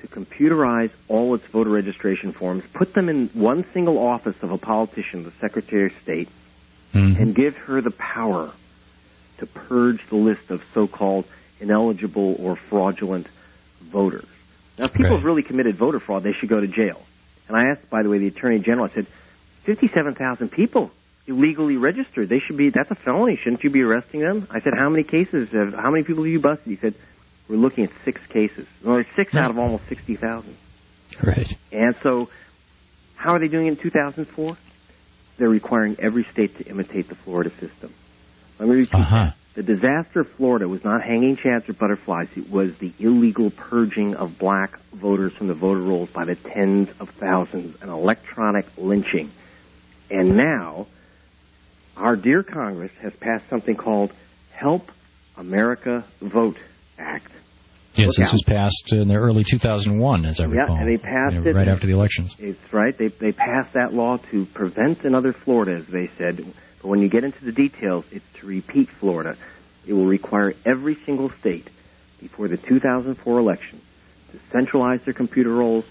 to computerize all its voter registration forms, put them in one single office of a politician, the Secretary of State, and give her the power to purge the list of so-called ineligible or fraudulent voters. Now, if people have really committed voter fraud, they should go to jail. And I asked, by the way, the Attorney General, I said, 57,000 people illegally registered. That's a felony. Shouldn't you be arresting them? I said, how many people have you busted? He said, we're looking at 6 cases. Well, 6 out of almost 60,000. Right. And so, how are they doing it in 2004? They're requiring every state to imitate the Florida system. Let me repeat that. The disaster of Florida was not hanging chads or butterflies. It was the illegal purging of black voters from the voter rolls by the tens of thousands, an electronic lynching. And now, our dear Congress has passed something called Help America Vote Act. Yes, this was passed in the early 2001, as I recall. Yeah, and they passed it right after the elections. It's right. They passed that law to prevent another Florida, as they said. But when you get into the details, it's to repeat Florida. It will require every single state before the 2004 election to centralize their computer rolls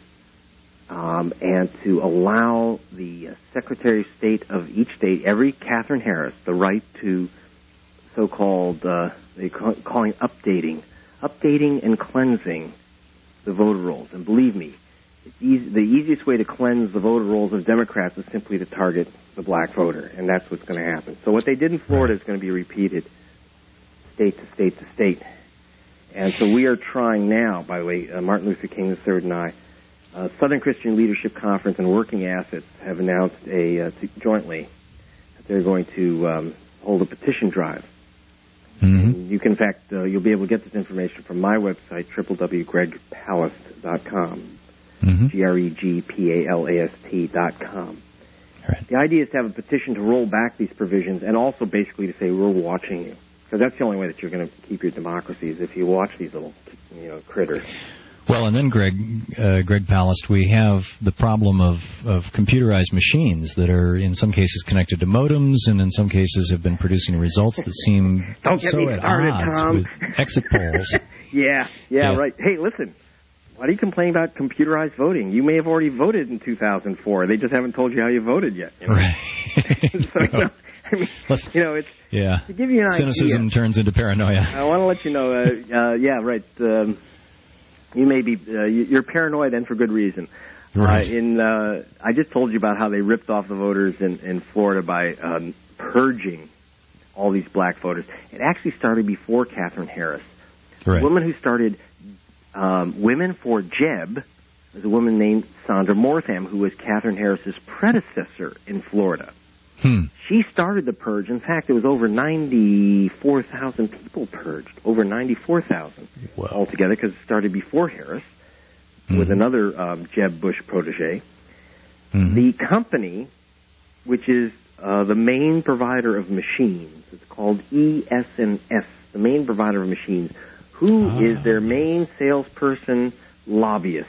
and to allow the Secretary of State of each state, every Catherine Harris, the right to so-called, they're calling updating and cleansing the voter rolls. And believe me, the easiest way to cleanse the voter rolls of Democrats is simply to target the black voter, and that's what's going to happen. So what they did in Florida is going to be repeated state to state to state. And so we are trying now, by the way, Martin Luther King III and I, Southern Christian Leadership Conference and Working Assets have announced jointly that they're going to hold a petition drive. You can, in fact, you'll be able to get this information from my website, www.gregpalast.com, GREGPALAST.com. Right. The idea is to have a petition to roll back these provisions and also basically to say we're watching you. Because that's the only way that you're going to keep your democracy is if you watch these little, critters. Well, and then, Greg Palast, we have the problem of computerized machines that are in some cases connected to modems and in some cases have been producing results that seem so at odds with exit polls. Yeah, right. Hey, listen, why are you complaining about computerized voting? You may have already voted in 2004. They just haven't told you how you voted yet. Right. It's to give you an cynicism idea, turns into paranoia. I want to let you know, right. You may be you're paranoid and for good reason. Right. I just told you about how they ripped off the voters in Florida by purging all these black voters. It actually started before Catherine Harris. Right. The woman who started Women for Jeb was a woman named Sandra Mortham, who was Catherine Harris's predecessor in Florida. She started the purge. In fact, it was over 94,000 people purged, over 94,000 altogether, because it started before Harris with another Jeb Bush protege. The company, which is the main provider of machines, it's called ES&S, the main provider of machines. Who is their main salesperson lobbyist?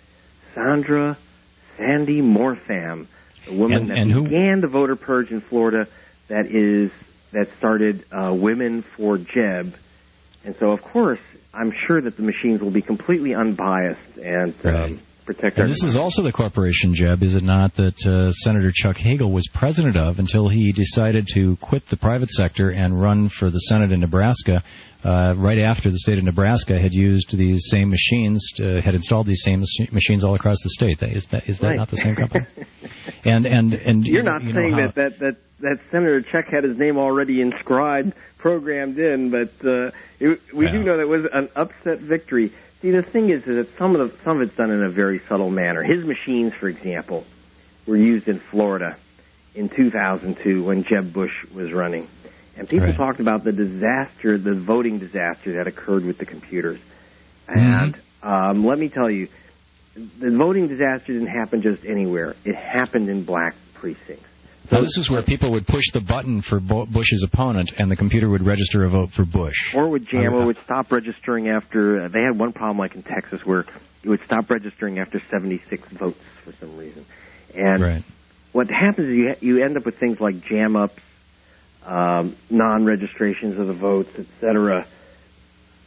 Sandy Mortham. The woman that began the voter purge in Florida that started Women for Jeb. And so, of course, I'm sure that the machines will be completely unbiased and protect our... And this is also the corporation, Jeb, is it not, that Senator Chuck Hagel was president of until he decided to quit the private sector and run for the Senate in Nebraska right after the state of Nebraska had used these same machines, had installed these same machines all across the state. Is that not the same company? And you're not saying that Senator Chuck had his name already inscribed, programmed in, but we do know that it was an upset victory. See, the thing is that some of it's done in a very subtle manner. His machines, for example, were used in Florida in 2002 when Jeb Bush was running. And people talked about the disaster, the voting disaster that occurred with the computers. And let me tell you, the voting disaster didn't happen just anywhere. It happened in black precincts. So this is where people would push the button for Bush's opponent, and the computer would register a vote for Bush. Or would jam, or would stop registering after... they had one problem, like in Texas, where it would stop registering after 76 votes for some reason. And what happens is you end up with things like jam-ups, non-registrations of the votes, etc.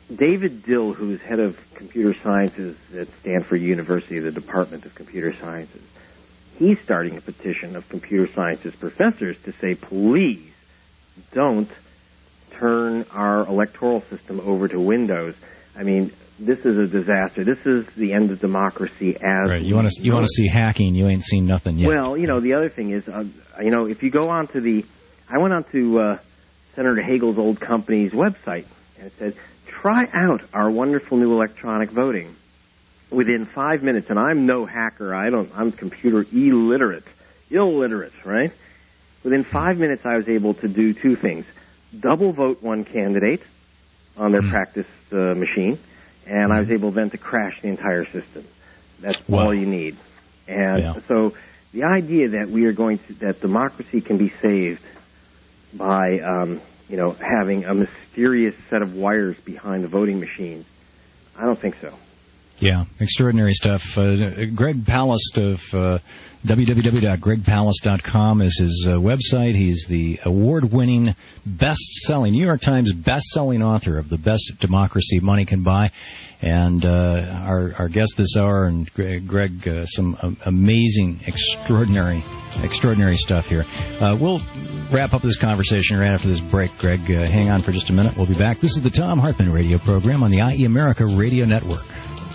David Dill, who's head of computer sciences at Stanford University, the Department of Computer Sciences, he's starting a petition of computer sciences professors to say, please don't turn our electoral system over to Windows. I mean, this is a disaster. This is the end of democracy as right. You want to see hacking, you ain't seen nothing yet. Well, the other thing is, if you go onto I went onto Senator Hagel's old company's website, and it said, try out our wonderful new electronic voting. Within 5 minutes, and I'm no hacker, I'm computer illiterate, right? Within 5 minutes, I was able to do two things. Double vote one candidate on their practice machine, and I was able then to crash the entire system. That's all you need. And so the idea that that democracy can be saved by, having a mysterious set of wires behind the voting machine, I don't think so. Yeah, extraordinary stuff. Greg Palast of www.gregpalast.com is his website. He's the award-winning, best-selling, New York Times best-selling author of The Best Democracy Money Can Buy. And our guest this hour, and Greg, some amazing, extraordinary stuff here. We'll wrap up this conversation right after this break, Greg. Hang on for just a minute. We'll be back. This is the Thom Hartmann Radio program on the IE America Radio Network.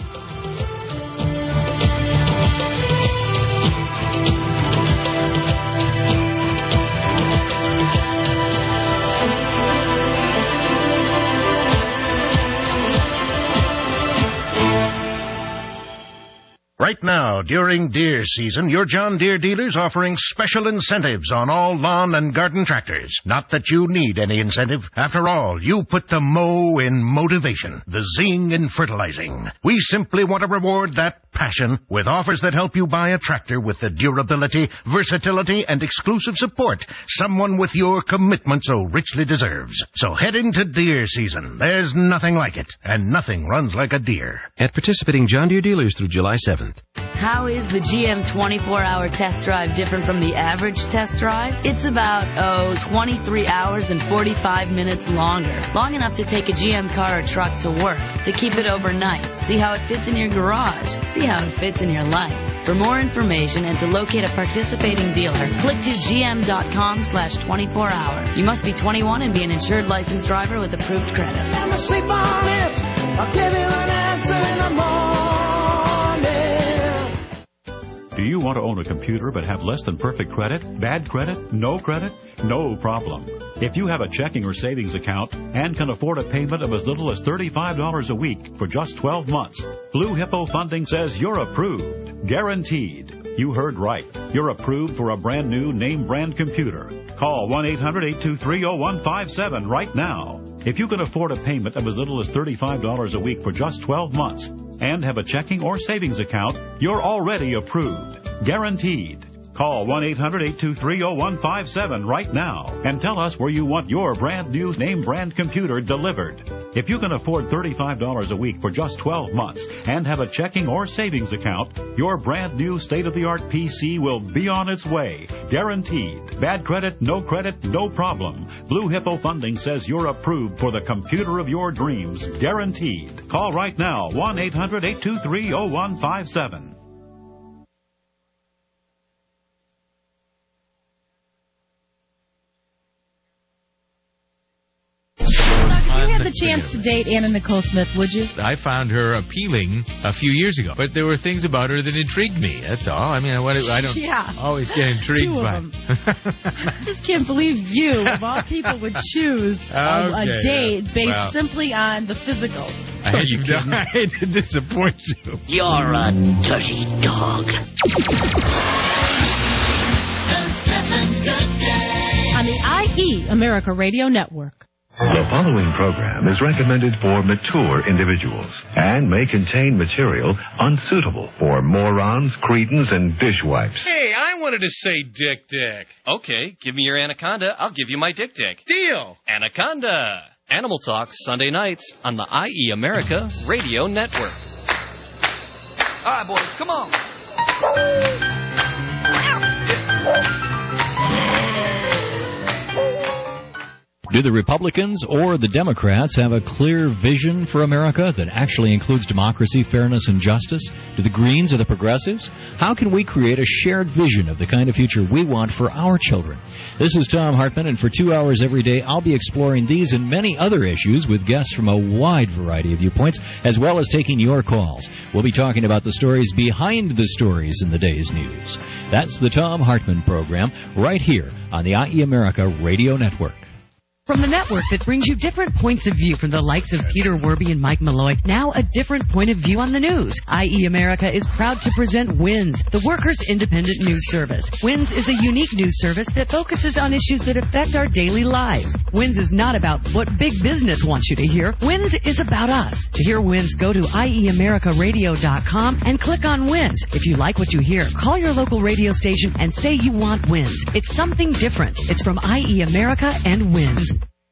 Right now, during deer season, your John Deere dealer's offering special incentives on all lawn and garden tractors. Not that you need any incentive. After all, you put the mow in motivation, the zing in fertilizing. We simply want to reward that passion with offers that help you buy a tractor with the durability, versatility, and exclusive support someone with your commitment so richly deserves. So head into deer season. There's nothing like it, and nothing runs like a deer. At participating John Deere dealers through July 7th. How is the GM 24-hour test drive different from the average test drive? It's about, 23 hours and 45 minutes longer. Long enough to take a GM car or truck to work, to keep it overnight, see how it fits in your garage, see how it fits in your life. For more information and to locate a participating dealer, click to gm.com/24hour. You must be 21 and be an insured licensed driver with approved credit. Let me sleep on it. I'll give you an answer in the morning. Do you want to own a computer but have less than perfect credit? Bad credit? No credit? No problem. If you have a checking or savings account and can afford a payment of as little as $35 a week for just 12 months, Blue Hippo Funding says you're approved. Guaranteed. You heard right. You're approved for a brand new name brand computer. Call 1-800-823-0157 right now. If you can afford a payment of as little as $35 a week for just 12 months and have a checking or savings account, you're already approved. Guaranteed. Call 1-800-823-0157 right now and tell us where you want your brand new name brand computer delivered. If you can afford $35 a week for just 12 months and have a checking or savings account, your brand new state-of-the-art PC will be on its way. Guaranteed. Bad credit, no problem. Blue Hippo Funding says you're approved for the computer of your dreams. Guaranteed. Call right now, 1-800-823-0157. The chance to date Anna Nicole Smith, would you? I found her appealing a few years ago, but there were things about her that intrigued me. That's all. I mean, I don't always get intrigued by. Them. I just can't believe you, of all people, would choose a date based simply on the physical. I hate to disappoint you. You're a dirty dog. On the IE America Radio Network. The following program is recommended for mature individuals and may contain material unsuitable for morons, cretins, and dishwipes. Hey, I wanted to say Dick. Okay, give me your anaconda. I'll give you my Dick. Deal. Anaconda. Animal Talk, Sunday nights on the IE America Radio Network. All right, boys, come on. Do the Republicans or the Democrats have a clear vision for America that actually includes democracy, fairness, and justice? Do the Greens or the Progressives? How can we create a shared vision of the kind of future we want for our children? This is Tom Hartman, and for 2 hours every day, I'll be exploring these and many other issues with guests from a wide variety of viewpoints, as well as taking your calls. We'll be talking about the stories behind the stories in the day's news. That's the Tom Hartman Program, right here on the IE America Radio Network. From the network that brings you different points of view from the likes of Peter Werby and Mike Malloy, now a different point of view on the news. IE America is proud to present WINS, the Workers' Independent News Service. WINS is a unique news service that focuses on issues that affect our daily lives. WINS is not about what big business wants you to hear. WINS is about us. To hear WINS, go to IEAmericaRadio.com and click on WINS. If you like what you hear, call your local radio station and say you want WINS. It's something different. It's from IE America and WINS.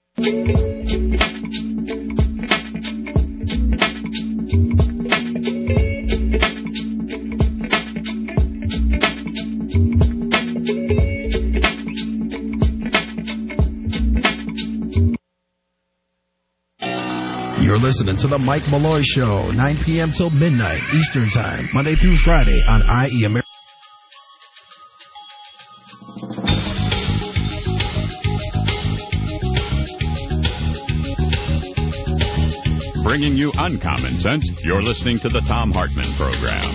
You're listening to The Mike Malloy Show, 9 p.m. till midnight Eastern Time, Monday through Friday on IE America. Bringing you uncommon sense, you're listening to the Tom Hartman Program.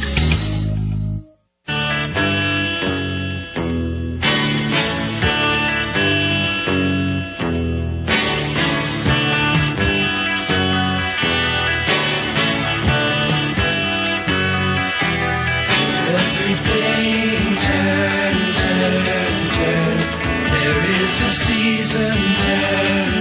Everything turn. There is a season, turn.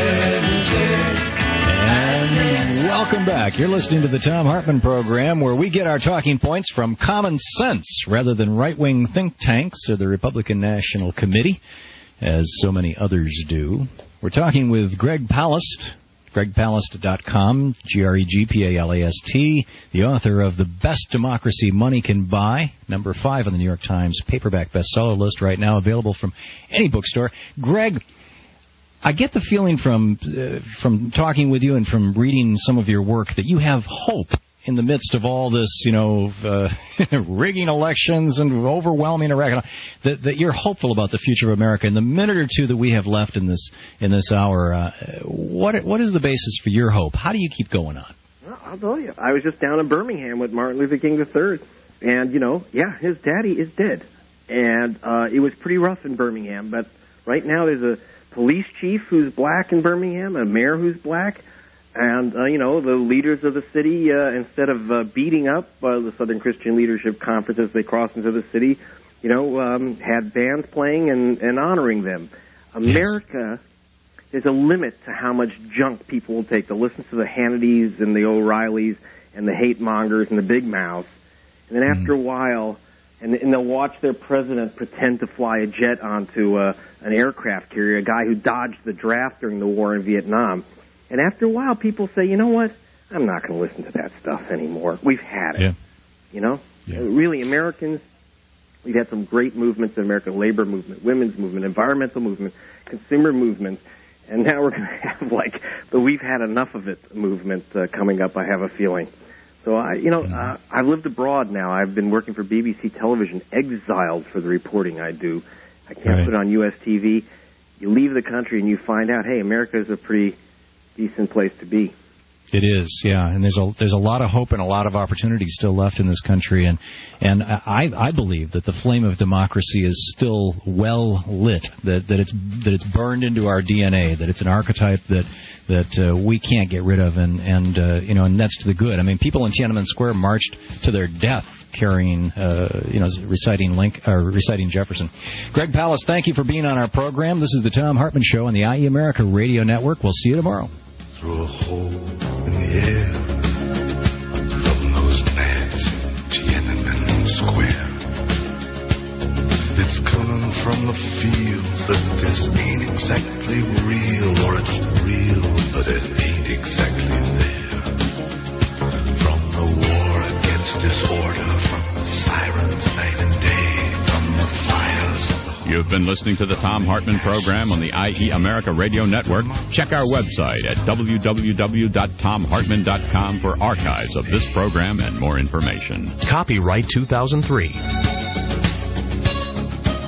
Welcome back. You're listening to the Tom Hartman Program, where we get our talking points from common sense rather than right-wing think tanks or the Republican National Committee, as so many others do. We're talking with Greg Palast, gregpalast.com, GREGPALAST, the author of The Best Democracy Money Can Buy, number 5 on the New York Times paperback bestseller list right now, available from any bookstore. Greg, I get the feeling from talking with you and from reading some of your work that you have hope in the midst of all this, rigging elections and overwhelming Iraq, that you're hopeful about the future of America. In the minute or two that we have left in this hour, what is the basis for your hope? How do you keep going on? Well, I'll tell you. I was just down in Birmingham with Martin Luther King III, and, his daddy is dead. And it was pretty rough in Birmingham, but right now there's a police chief who's black in Birmingham, a mayor who's black, and, the leaders of the city, instead of beating up the Southern Christian Leadership Conference as they crossed into the city, had bands playing and honoring them. America, there's a limit to how much junk people will take to listen to the Hannitys and the O'Reillys and the hate mongers and the big mouths. And then after a while, and they'll watch their president pretend to fly a jet onto an aircraft carrier, a guy who dodged the draft during the war in Vietnam. And after a while, people say, you know what? I'm not going to listen to that stuff anymore. We've had it. Yeah. Really, Americans, we've had some great movements in America: labor movement, women's movement, environmental movement, consumer movement. And now we're going to have, the we've had enough of it movement coming up, I have a feeling. So, I've lived abroad now. I've been working for BBC Television, exiled for the reporting I do. I can't put it on U.S. TV. You leave the country and you find out, hey, America is a pretty decent place to be. It is, yeah, and there's a lot of hope and a lot of opportunity still left in this country, and I believe that the flame of democracy is still well lit, that it's burned into our DNA, that it's an archetype that we can't get rid of, and that's to the good. I mean, people in Tiananmen Square marched to their death carrying, reciting Jefferson. Greg Palast, thank you for being on our program. This is the Tom Hartman Show on the IE America Radio Network. We'll see you tomorrow. Through a hole in the air from those bats in Tiananmen Square. It's coming from the field that this ain't exactly real, or it's real, but it ain't exactly there. From the war against disorder, from the sirens night and day, from the fires of the You've been listening to the Thom Hartmann program on the IE America Radio Network. Check our website at www.thomhartmann.com for archives of this program and more information. Copyright 2003.